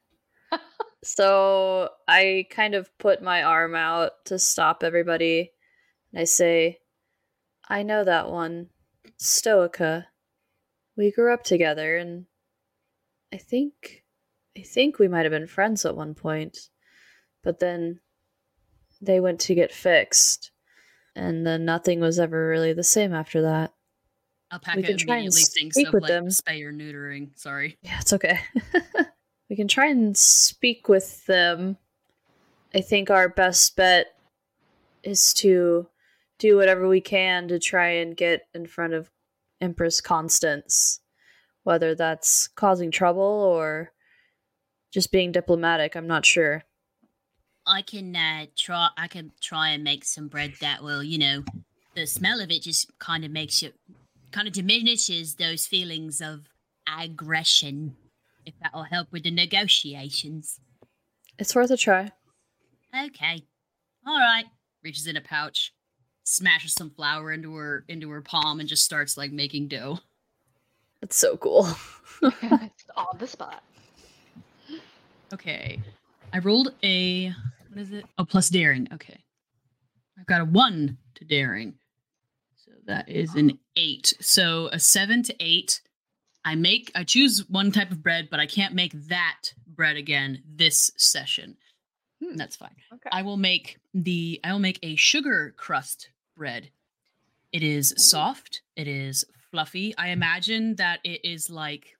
So I kind of put my arm out to stop everybody, and I say, I know that one, Stoica. We grew up together, and I think we might have been friends at one point, but then they went to get fixed, and then nothing was ever really the same after that. Alpaca can try and immediately thinks speak of with like them. spay or neutering. Sorry. Yeah, it's okay. We can try and speak with them. I think our best bet is to do whatever we can to try and get in front of Empress Constance. Whether that's causing trouble or just being diplomatic, I'm not sure. I can try and make some bread that will, the smell of it just kind of makes it, kind of diminishes those feelings of aggression. If that will help with the negotiations. It's worth a try. Okay. All right. Reaches in a pouch, smashes some flour into her palm, and just starts like making dough. That's so cool. It's on the spot. Okay. I rolled a what is it? Oh, plus daring. Okay. I've got a 1 to daring. So that is an 8. So a 7 to 8. I choose one type of bread, but I can't make that bread again this session. That's fine. Okay. I will make a sugar crust bread. It is soft. It is fluffy. I imagine that it is like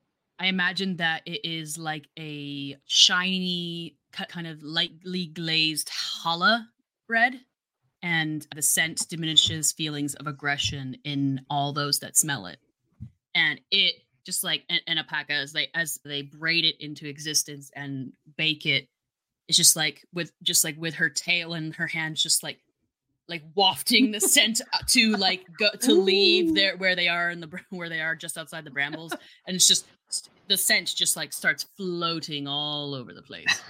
a shiny, kind of lightly glazed challah bread, and the scent diminishes feelings of aggression in all those that smell it. And it just like an alpaca as they braid it into existence and bake it, it's just like with her tail and her hands just like wafting the scent to like go to leave there where they are where they are just outside the brambles, and it's just the scent just like starts floating all over the place.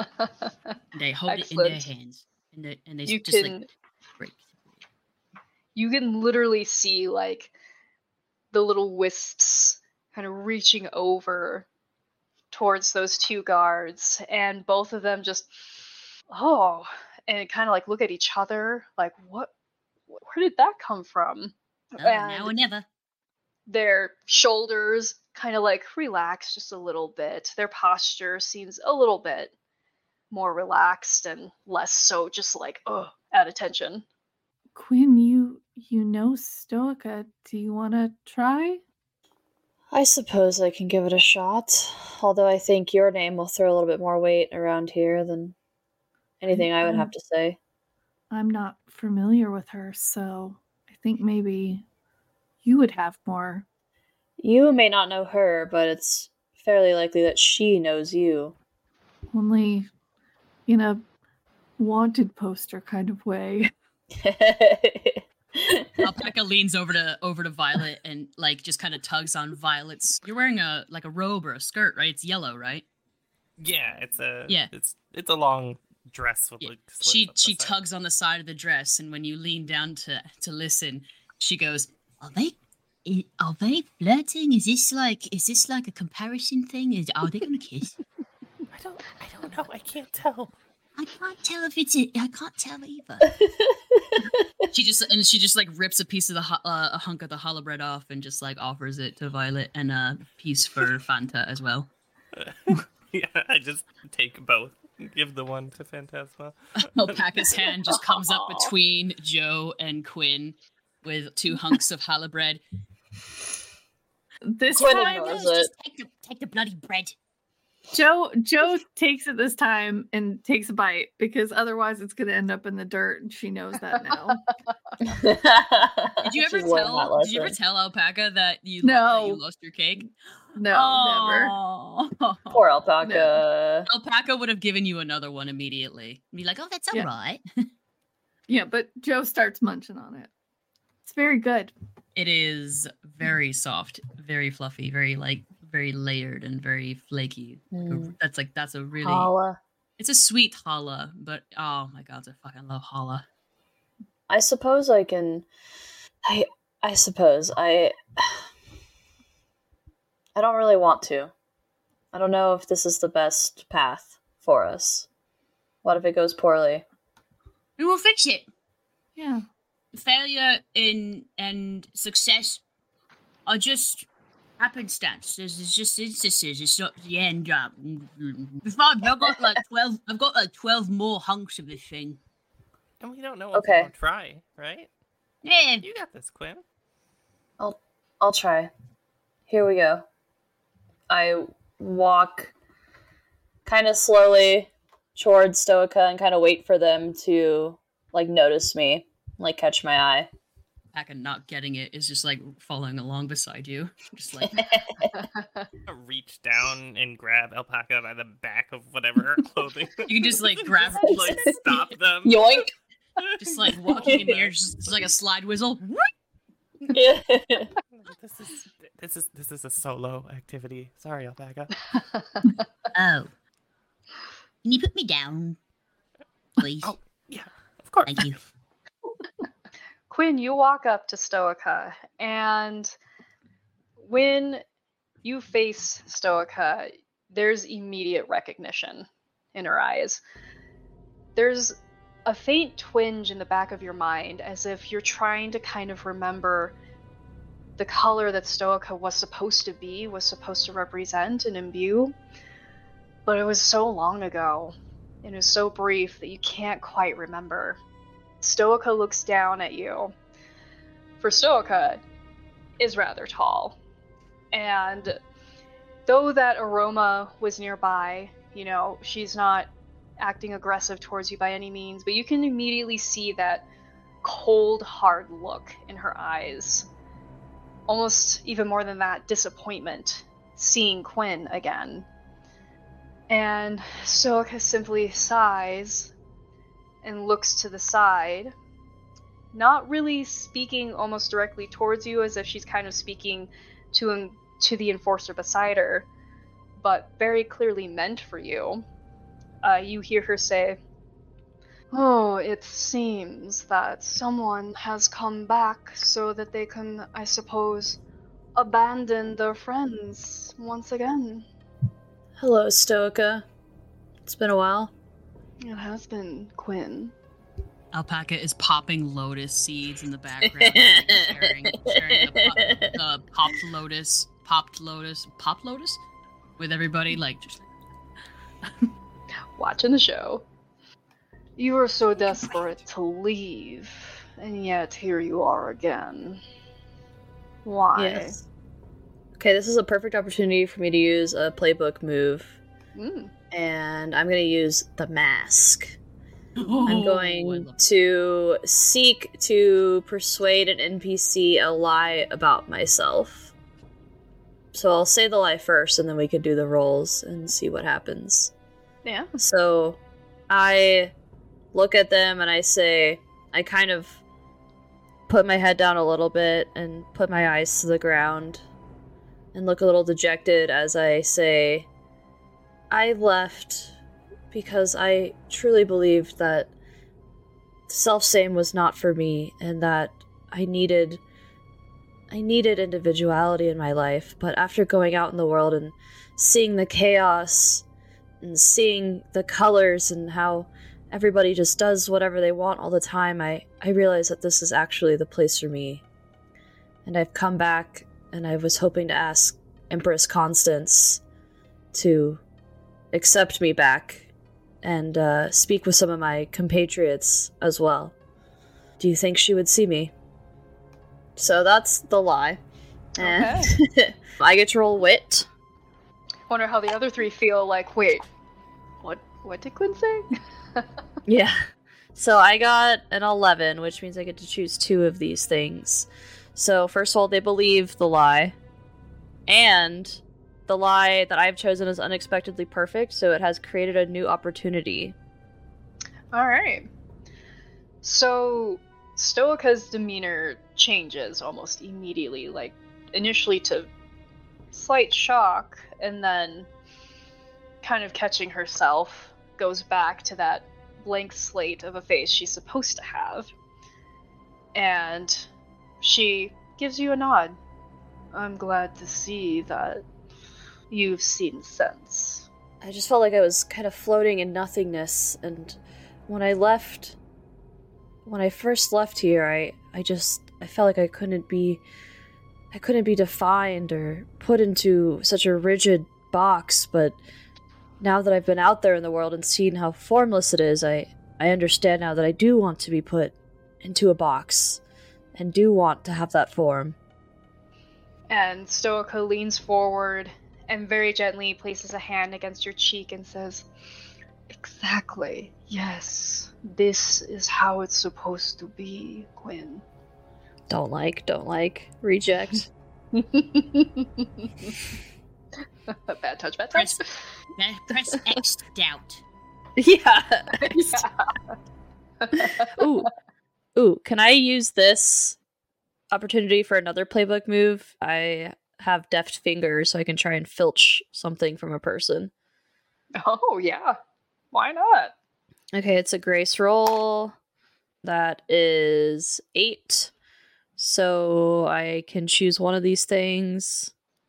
They hold it in their Excellent. hands, and they You just can like break. You can literally see, like, the little wisps kind of reaching over towards those two guards, and both of them just, oh, and kind of like look at each other, like, what? Where did that come from? Oh, now And or never. their shoulders kind of like relax just a little bit. Their posture seems a little bit more relaxed and less so just like, at attention. Quinn, you know Stoica. Do you want to try? I suppose I can give it a shot, although I think your name will throw a little bit more weight around here than anything I would have to say. I'm not familiar with her, so I think maybe you would have more. You may not know her, but it's fairly likely that she knows you. Only in a wanted poster kind of way. Alpaca leans over to Violet and like just kind of tugs on Violet's. You're wearing a robe or a skirt, right? It's yellow, right? Yeah, it's a Yeah. It's a long dress with like slits up the She side. tugs on the side of the dress, and when you lean down to listen, she goes, Are they flirting? Is this like a comparison thing? Are they gonna kiss? I don't know. I can't tell. I can't tell if it's I can't tell either. she just like rips a piece of a hunk of the challah bread off and just like offers it to Violet, and a piece for Fanta as well. Yeah, I just take both. Give the one to Phantasma. Alpaca's hand just comes up between Joe and Quinn with 2 hunks of challah bread. This Quinn time, ignores it. Just take the bloody bread. Joe takes it this time and takes a bite because otherwise it's going to end up in the dirt, and she knows that now. Did you ever tell Alpaca that you lost your cake? No, never. Poor Alpaca. Alpaca would have given you another one immediately. Be like, oh, that's all right. Yeah, but Joe starts munching on it. It's very good. It is very soft, very fluffy, very layered and very flaky. That's a really Challah. It's a sweet challah, but oh my god, I fucking love challah. I suppose I can. I suppose I don't really want to. I don't know if this is the best path for us. What if it goes poorly? We will fix it. Yeah. Failure and success are just happenstance. There's just instances. It's not the end. I've got like 12. I've got like 12 more hunks of this thing. And we don't know if Okay. we'll try, right? Yeah. You got this, Quinn. I'll try. Here we go. I walk kind of slowly towards Stoica and kind of wait for them to like notice me, like catch my eye. Alpaca not getting it is just like following along beside you, just like Reach down and grab Alpaca by the back of whatever her clothing. you can just like grab, like stop them. Yoink! just like walking in the air, just like a slide whistle. Yeah. This is a solo activity. Sorry, Alpaca. Oh. Can you put me down, please? Oh, yeah, of course. Thank you. Quinn, you walk up to Stoica, and when you face Stoica, there's immediate recognition in her eyes. There's a faint twinge in the back of your mind, as if you're trying to kind of remember the color that Stoica was supposed to be, was supposed to represent and imbue. But it was so long ago, and it was so brief that you can't quite remember. Stoica looks down at you. For Stoica is rather tall. And though that aroma was nearby, you know, she's not acting aggressive towards you by any means, but you can immediately see that cold, hard look in her eyes. Almost even more than that, disappointment seeing Quinn again. And Stoica simply sighs and looks to the side, not really speaking almost directly towards you, as if she's kind of speaking to the enforcer beside her, but very clearly meant for you. You hear her say, Oh, it seems that someone has come back so that they can, I suppose, abandon their friends once again. Hello, Stoica. It's been a while. It has been, Quinn. Alpaca is popping lotus seeds in the background, sharing the popped lotus with everybody, like just Watching the show. You were so desperate to leave, and yet here you are again. Why? Yes. Okay, this is a perfect opportunity for me to use a playbook move. And I'm going to use the mask. I'm going to seek to persuade an NPC a lie about myself. So I'll say the lie first, and then we can do the rolls and see what happens. Yeah. So I look at them and I say, I kind of put my head down a little bit and put my eyes to the ground and look a little dejected as I say, I left because I truly believed that self-same was not for me and that I needed individuality in my life. But after going out in the world and seeing the chaos and seeing the colors and how everybody just does whatever they want all the time, I realized that this is actually the place for me. And I've come back, and I was hoping to ask Empress Constance to accept me back and speak with some of my compatriots as well. Do you think she would see me? So that's the lie. And okay. I get to roll wit. Wonder how the other three feel like, wait, what did Quinn say? Yeah. So I got an 11, which means I get to choose 2 of these things. So first of all, they believe the lie. And the lie that I've chosen is unexpectedly perfect, so it has created a new opportunity. Alright. So Stoica's demeanor changes almost immediately, like initially to slight shock, and then kind of catching herself, goes back to that blank slate of a face she's supposed to have. And she gives you a nod. I'm glad to see that you've seen sense. I just felt like I was kind of floating in nothingness, and when I first left here, I felt like I couldn't be defined or put into such a rigid box, but now that I've been out there in the world and seen how formless it is, I understand now that I do want to be put into a box and do want to have that form. And Stoica leans forward and very gently places a hand against your cheek and says, exactly, yes, this is how it's supposed to be, Quinn. Don't like, reject. Bad touch. Press X doubt. Yeah. Ooh, can I use this opportunity for another playbook move? I have deft fingers, so I can try and filch something from a person. Oh, yeah. Why not? Okay, it's a grace roll. That is 8. So I can choose one of these things.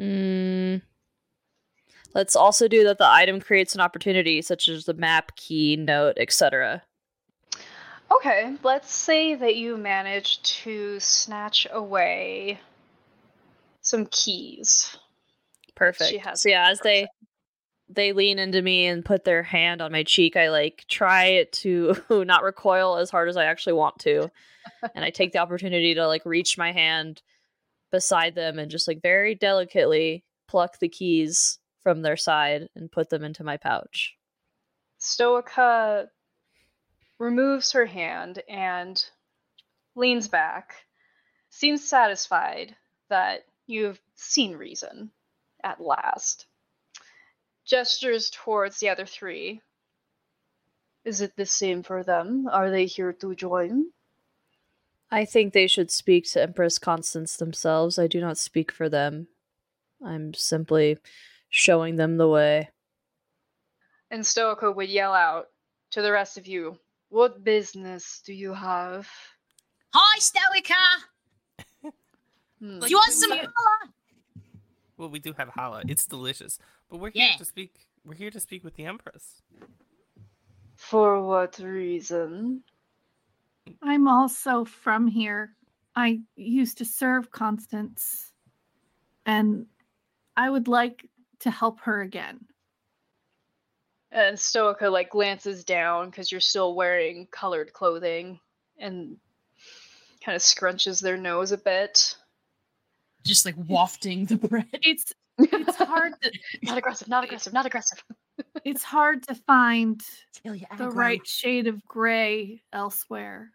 Let's also do that the item creates an opportunity, such as the map, key, note, etc. Okay, let's say that you manage to snatch away some keys. Perfect. So yeah, as they lean into me and put their hand on my cheek, I try to not recoil as hard as I actually want to. And I take the opportunity to reach my hand beside them and just very delicately pluck the keys from their side and put them into my pouch. Stoica removes her hand and leans back, seems satisfied that you've seen reason at last. Gestures towards the other 3. Is it the same for them? Are they here to join? I think they should speak to Empress Constance themselves. I do not speak for them. I'm simply showing them the way. And Stoica would yell out to the rest of you, What business do you have? Hi, Stoica! Hmm. Do you want some colour? Well, we do have challah. It's delicious. But we're Yeah. here to speak. We're here to speak with the Empress. For what reason? I'm also from here. I used to serve Constance, and I would like to help her again. And Stoica like glances down because you're still wearing colored clothing and kind of scrunches their nose a bit. Just like wafting the bread. It's hard to Not aggressive, not aggressive, not aggressive. it's hard to find Feel your the aggro. right shade of gray elsewhere.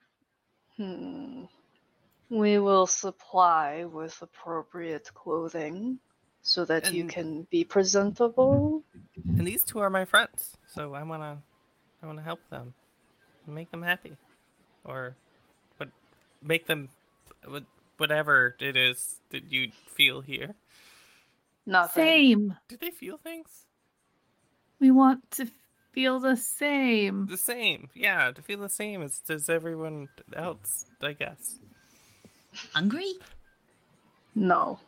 We will supply with appropriate clothing so that you And- can be presentable. And these two are my friends, so I wanna help them, make them happy, or make them whatever it is that you feel here. Nothing. Same. Do they feel things? We want to feel the same. The same, yeah. To feel the same as everyone else, I guess. Hungry? No.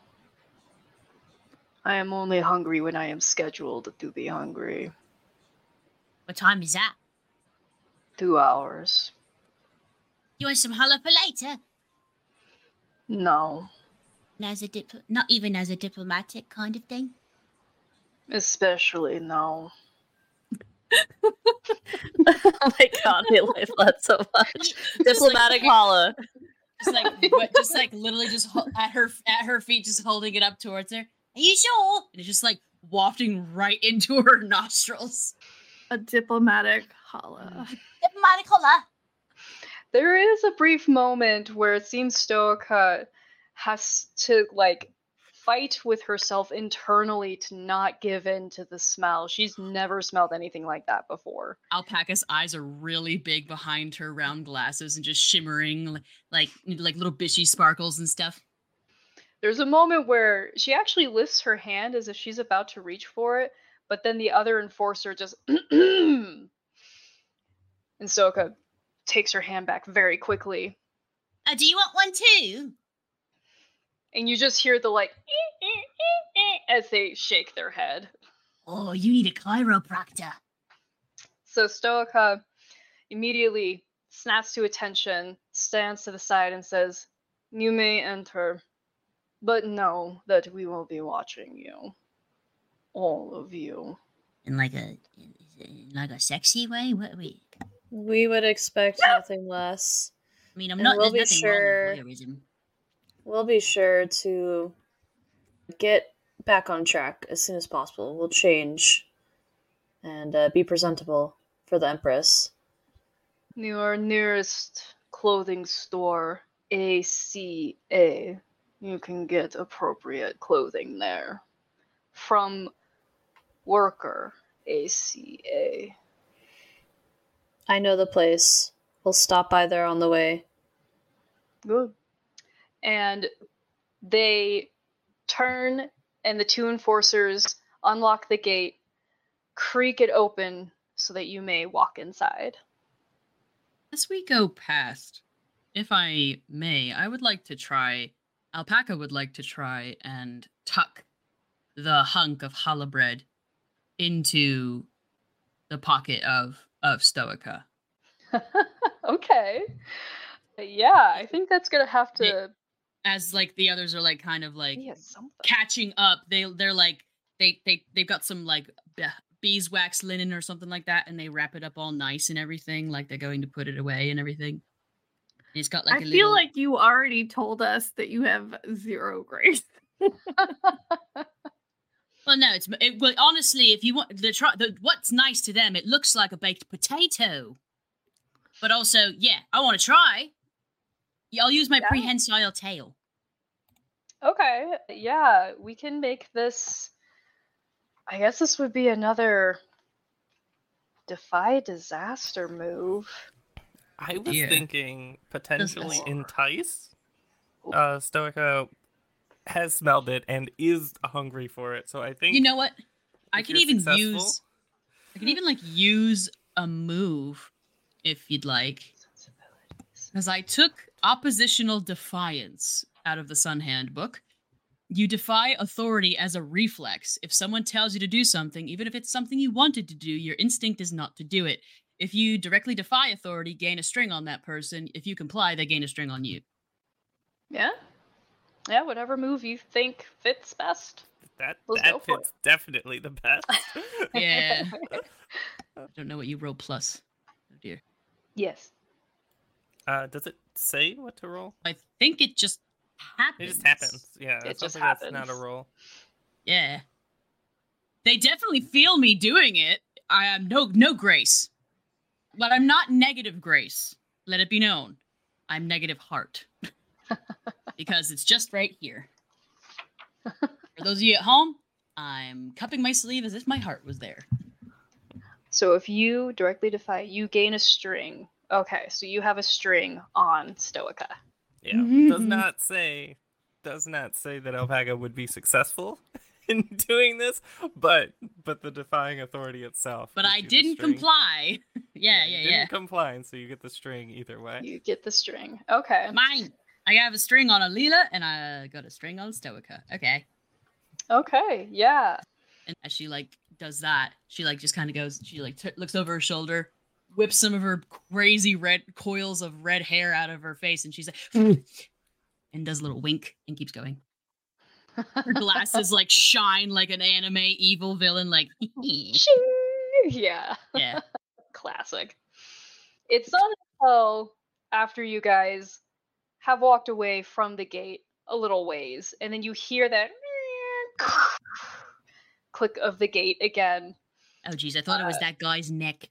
I am only hungry when I am scheduled to be hungry. What time is that? 2 hours. You want some challah for later? No. Not even as a diplomatic kind of thing? Especially no. Oh my god, I love that so much. Diplomatic holla. Just like literally just at her feet, just holding it up towards her. Are you sure? And it's just like wafting right into her nostrils. A diplomatic holla. Diplomatic challah. There is a brief moment where it seems Stoica has to like fight with herself internally to not give in to the smell. She's never smelled anything like that before. Alpaca's eyes are really big behind her round glasses and just shimmering like little bitchy sparkles and stuff. There's a moment where she actually lifts her hand as if she's about to reach for it, but then the other enforcer just and Stoica takes her hand back very quickly. Do you want one too? And you just hear the like as they shake their head. Oh, you need a chiropractor. So Stoica immediately snaps to attention, stands to the side, and says, "You may enter, but know that we will be watching you. All of you." In like a sexy way? What we? We would expect nothing less. I mean, I'm And not. we'll There's be nothing sure- wrong with voyeurism. We'll be sure to get back on track as soon as possible. We'll change and be presentable for the Empress. Your nearest clothing store, ACA. You can get appropriate clothing there. From Worker, ACA. I know the place. We'll stop by there on the way. Good. And they turn, and the two enforcers unlock the gate, creak it open so that you may walk inside. As we go past, if I may, Alpaca would like to try and tuck the hunk of challah bread into the pocket of Stoica. Okay. Yeah, I think that's gonna have to As like the others are like kind of like be a something. catching up. They're like they've got some like beeswax linen or something like that, and they wrap it up all nice and everything, like they're going to put it away and everything. And it's got like I a feel little, like you already told us that you have zero grace. well, no, well, honestly, if you want what's nice to them, it looks like a baked potato. But also, yeah, I want to try. Yeah, I'll use my Yeah. prehensile tail. Okay, yeah, we can make this. I guess this would be another defy disaster move. I was Yeah. thinking potentially Or- entice. Stoica has smelled it and is hungry for it, so I think You know what? I if can you're even successful- use. I can even like use a move if you'd like. Because I took oppositional defiance out of the Sun Handbook. You defy authority as a reflex. If someone tells you to do something, even if it's something you wanted to do, your instinct is not to do it. If you directly defy authority, gain a string on that person. If you comply, they gain a string on you. Yeah. Yeah, whatever move you think fits best. That Let's go for fits definitely the best. Yeah. I don't know what you roll plus. Oh dear. Yes. Does it say what to roll? I think it just happens. It just happens. Yeah, It just something happens. that's not a roll. Yeah. They definitely feel me doing it. I am no grace. But I'm not negative grace. Let it be known. I'm negative heart. Because it's just right here. For those of you at home, I'm cupping my sleeve as if my heart was there. So if you directly defy, you gain a string. Okay, so you have a string on Stoica. Yeah, does not say that Alpaca would be successful in doing this, but the defying authority itself. But gives I you the didn't string. comply. Yeah. You didn't comply, and so you get the string either way. You get the string. Okay. Mine. I have a string on Alila, and I got a string on Stoica. Okay. Okay, yeah. And as she does that, she just kind of goes. She looks over her shoulder, whips some of her crazy red coils of red hair out of her face, and she's like, and does a little wink and keeps going. Her glasses shine like an anime evil villain. Yeah. Yeah. Classic. It's not until after you guys have walked away from the gate a little ways, and then you hear that click of the gate again. Oh, geez, I thought it was that guy's neck.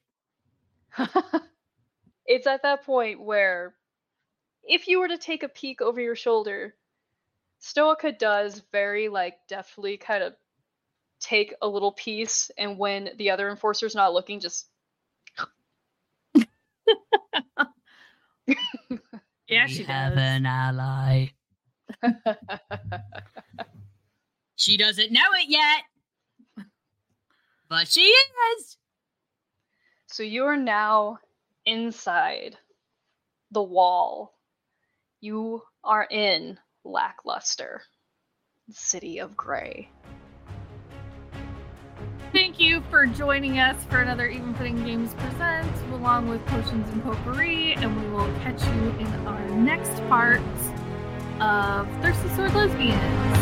It's at that point where, if you were to take a peek over your shoulder, Stoica does very deftly kind of take a little piece, and when the other enforcer's not looking, just Yeah, she have does. an ally. She doesn't know it yet, but she is. So you are now inside the wall. You are in Lackluster, the city of Grey. Thank you for joining us for another Even Footing Games Presents, along with Potions and Potpourri, and we will catch you in our next part of Thirsty Sword Lesbians.